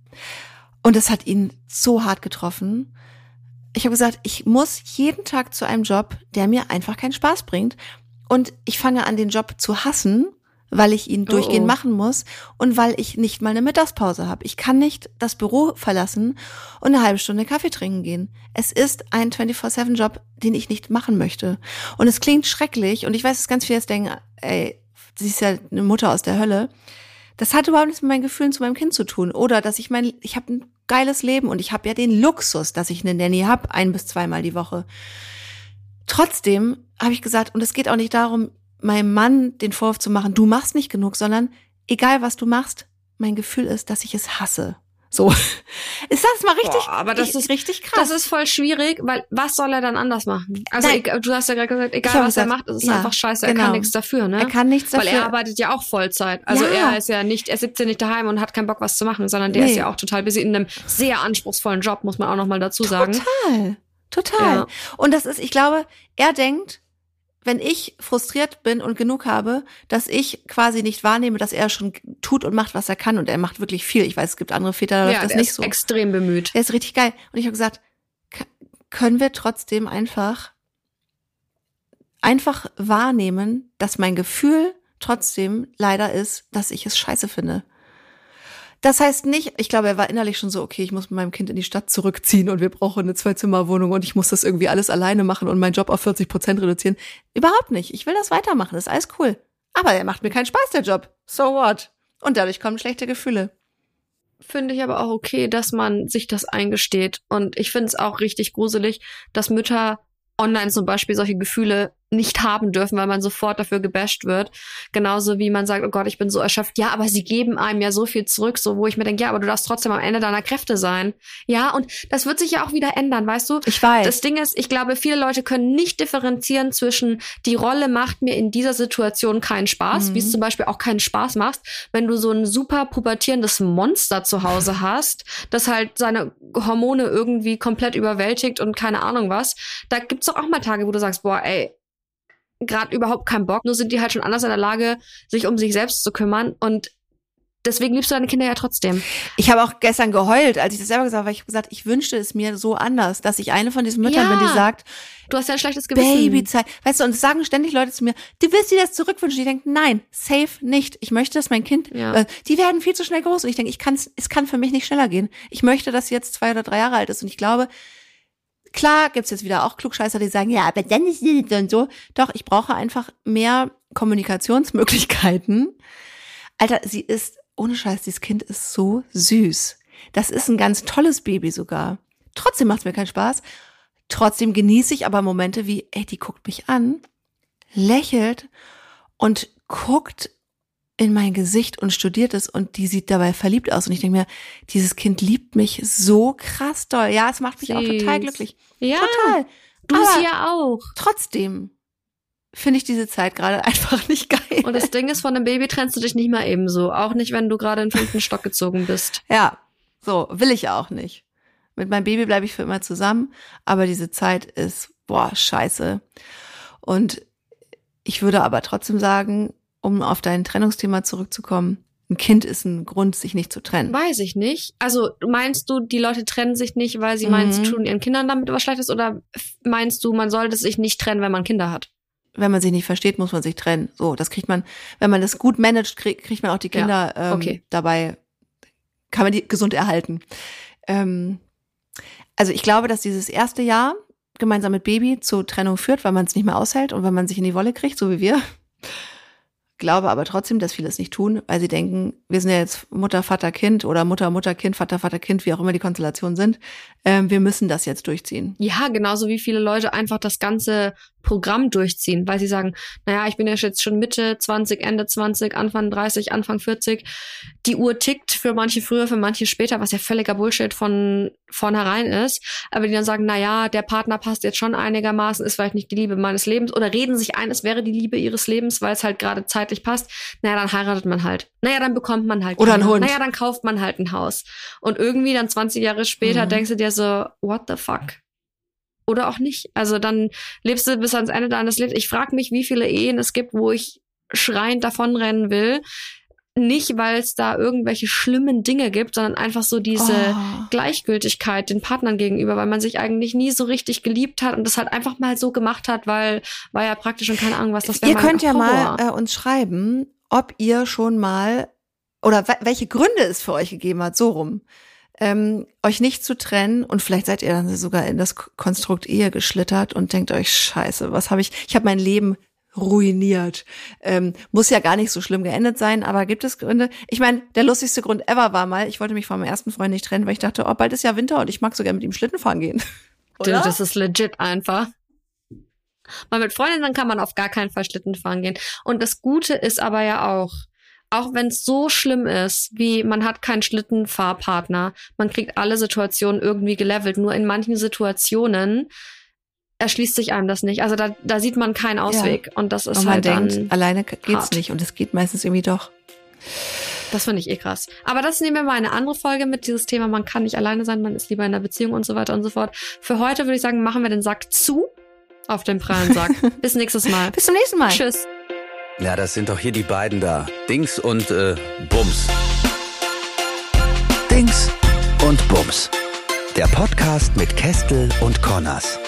Und das hat ihn so hart getroffen. Ich habe gesagt, ich muss jeden Tag zu einem Job, der mir einfach keinen Spaß bringt. Und ich fange an, den Job zu hassen, weil ich ihn durchgehend oh. machen muss und weil ich nicht mal eine Mittagspause habe. Ich kann nicht das Büro verlassen und eine halbe Stunde Kaffee trinken gehen. Es ist ein vierundzwanzig sieben Job, den ich nicht machen möchte. Und es klingt schrecklich und ich weiß, dass ganz viele jetzt denken, ey, sie ist ja eine Mutter aus der Hölle. Das hat überhaupt nichts mit meinen Gefühlen zu meinem Kind zu tun. Oder dass ich mein, ich habe ein geiles Leben und ich habe ja den Luxus, dass ich eine Nanny habe, ein bis zweimal die Woche. Trotzdem habe ich gesagt, und es geht auch nicht darum, meinem Mann den Vorwurf zu machen, du machst nicht genug, sondern egal was du machst, mein Gefühl ist, dass ich es hasse. So. Ist das mal richtig, Boah, aber das ist richtig krass. Das ist voll schwierig, weil was soll er dann anders machen? Also Nein. ich, du hast ja gerade gesagt, Ich egal hab was gesagt, er macht, es ist ja, einfach scheiße, genau. er kann nichts dafür, ne? Er kann nichts dafür. Weil er arbeitet ja auch Vollzeit. Also Ja. er ist ja nicht, er sitzt ja nicht daheim und hat keinen Bock was zu machen, sondern der Nee. ist ja auch total busy in einem sehr anspruchsvollen Job, muss man auch noch mal dazu sagen. Total. Total. Ja. Und das ist, ich glaube, er denkt, wenn ich frustriert bin und genug habe, dass ich quasi nicht wahrnehme, dass er schon tut und macht, was er kann. Und er macht wirklich viel. Ich weiß, es gibt andere Väter, da läuft Ja, das der nicht ist so. extrem bemüht. Der ist richtig geil. Und ich habe gesagt, können wir trotzdem einfach, einfach wahrnehmen, dass mein Gefühl trotzdem leider ist, dass ich es scheiße finde. Das heißt nicht, ich glaube, er war innerlich schon so, okay, ich muss mit meinem Kind in die Stadt zurückziehen und wir brauchen eine Zwei-Zimmer-Wohnung und ich muss das irgendwie alles alleine machen und meinen Job auf vierzig Prozent reduzieren. Überhaupt nicht. Ich will das weitermachen. Das ist alles cool. Aber er macht mir keinen Spaß, der Job. So what? Und dadurch kommen schlechte Gefühle. Finde ich aber auch okay, dass man sich das eingesteht. Und ich finde es auch richtig gruselig, dass Mütter online zum Beispiel solche Gefühle nicht haben dürfen, weil man sofort dafür gebasht wird. Genauso wie man sagt, oh Gott, ich bin so erschöpft. Ja, aber sie geben einem ja so viel zurück, so wo ich mir denke, ja, aber du darfst trotzdem am Ende deiner Kräfte sein. Ja, und das wird sich ja auch wieder ändern, weißt du? Ich weiß. Das Ding ist, ich glaube, viele Leute können nicht differenzieren zwischen, die Rolle macht mir in dieser Situation keinen Spaß, mhm. wie es zum Beispiel auch keinen Spaß macht, wenn du so ein super pubertierendes Monster zu Hause hast, das halt seine Hormone irgendwie komplett überwältigt und keine Ahnung was. Da gibt's doch auch mal Tage, wo du sagst, boah, ey, gerade überhaupt keinen Bock, nur sind die halt schon anders in der Lage, sich um sich selbst zu kümmern und deswegen liebst du deine Kinder ja trotzdem. Ich habe auch gestern geheult, als ich das selber gesagt habe, weil ich habe gesagt, ich wünschte es mir so anders, dass ich eine von diesen Müttern ja. bin, die sagt, du hast ja ein schlechtes Gewissen. Babyzeit. Weißt du, und es sagen ständig Leute zu mir, du willst dir das zurückwünschen. Ich denke, nein, safe nicht. Ich möchte, dass mein Kind, ja. äh, die werden viel zu schnell groß und ich denke, ich kann es kann für mich nicht schneller gehen. Ich möchte, dass sie jetzt zwei oder drei Jahre alt ist und ich glaube, klar gibt's jetzt wieder auch Klugscheißer, die sagen, ja, aber dann ist es so und so. Doch, ich brauche einfach mehr Kommunikationsmöglichkeiten. Alter, sie ist, ohne Scheiß, dieses Kind ist so süß. Das ist ein ganz tolles Baby sogar. Trotzdem macht's mir keinen Spaß. Trotzdem genieße ich aber Momente wie, ey, die guckt mich an, lächelt und guckt in mein Gesicht und studiert es und die sieht dabei verliebt aus und ich denke mir, dieses Kind liebt mich so krass doll. Ja, es macht mich Süß. Auch total glücklich. Ja, total. Du sie ja auch. Trotzdem finde ich diese Zeit gerade einfach nicht geil. Und das Ding ist, von einem Baby trennst du dich nicht mal ebenso. Auch nicht, wenn du gerade in den fünften Stock gezogen bist. Ja, so will ich auch nicht. Mit meinem Baby bleibe ich für immer zusammen, aber diese Zeit ist, boah, scheiße. Und ich würde aber trotzdem sagen, um auf dein Trennungsthema zurückzukommen, ein Kind ist ein Grund, sich nicht zu trennen. Weiß ich nicht. Also meinst du, die Leute trennen sich nicht, weil sie mhm. meinen, sie tun ihren Kindern damit was Schlechtes? Oder meinst du, man sollte sich nicht trennen, wenn man Kinder hat? Wenn man sich nicht versteht, muss man sich trennen. So, das kriegt man, wenn man das gut managt, krieg, kriegt man auch die Kinder ja, okay. ähm, dabei, kann man die gesund erhalten. Ähm, also ich glaube, dass dieses erste Jahr gemeinsam mit Baby zur Trennung führt, weil man es nicht mehr aushält und weil man sich in die Wolle kriegt, so wie wir. Glaube aber trotzdem, dass viele es nicht tun, weil sie denken, wir sind ja jetzt Mutter, Vater, Kind oder Mutter, Mutter, Kind, Vater, Vater, Kind, wie auch immer die Konstellationen sind. Ähm, wir müssen das jetzt durchziehen. Ja, genauso wie viele Leute einfach das ganze Programm durchziehen, weil sie sagen, naja, ich bin ja jetzt schon Mitte zwanzig, Ende zwanzig, Anfang dreißig, Anfang vierzig. Die Uhr tickt für manche früher, für manche später, was ja völliger Bullshit von vornherein ist. Aber die dann sagen, naja, der Partner passt jetzt schon einigermaßen, ist vielleicht nicht die Liebe meines Lebens oder reden sich ein, es wäre die Liebe ihres Lebens, weil es halt gerade zeitlich passt. Naja, dann heiratet man halt. Naja, dann bekommt man halt Kinder. Oder einen Hund. Naja, dann kauft man halt ein Haus. Und irgendwie dann zwanzig Jahre später mhm. denkst du dir so, what the fuck? Oder auch nicht. Also dann lebst du bis ans Ende deines Lebens. Ich frage mich, wie viele Ehen es gibt, wo ich schreiend davonrennen will. Nicht, weil es da irgendwelche schlimmen Dinge gibt, sondern einfach so diese oh. Gleichgültigkeit den Partnern gegenüber, weil man sich eigentlich nie so richtig geliebt hat und das halt einfach mal so gemacht hat, weil war ja praktisch und keine Ahnung was. Das wäre Ihr könnt ja mal äh, uns schreiben, ob ihr schon mal oder w- welche Gründe es für euch gegeben hat, so rum. Ähm, euch nicht zu trennen und vielleicht seid ihr dann sogar in das Konstrukt Ehe geschlittert und denkt euch, scheiße, was habe ich, ich habe mein Leben ruiniert. Ähm, muss ja gar nicht so schlimm geendet sein, aber gibt es Gründe? Ich meine, der lustigste Grund ever war mal, ich wollte mich von meinem ersten Freund nicht trennen, weil ich dachte, oh, bald ist ja Winter und ich mag sogar mit ihm Schlitten fahren gehen. Oder? Das ist legit einfach. Mal mit Freundinnen kann man auf gar keinen Fall Schlitten fahren gehen. Und das Gute ist aber ja auch, auch wenn es so schlimm ist, wie man hat keinen Schlittenfahrpartner, man kriegt alle Situationen irgendwie gelevelt. Nur in manchen Situationen erschließt sich einem das nicht. Also da, da sieht man keinen Ausweg. Ja. Und das ist und man halt denkt, dann alleine geht's hart. Nicht. Und es geht meistens irgendwie doch. Das finde ich eh krass. Aber das nehmen wir mal eine andere Folge mit, dieses Thema, man kann nicht alleine sein, man ist lieber in einer Beziehung und so weiter und so fort. Für heute würde ich sagen, machen wir den Sack zu auf den prallen Sack. Bis nächstes Mal. Bis zum nächsten Mal. Tschüss. Ja, das sind doch hier die beiden da. Dings und äh, Bums. Dings und Bums. Der Podcast mit Kestel und Connors.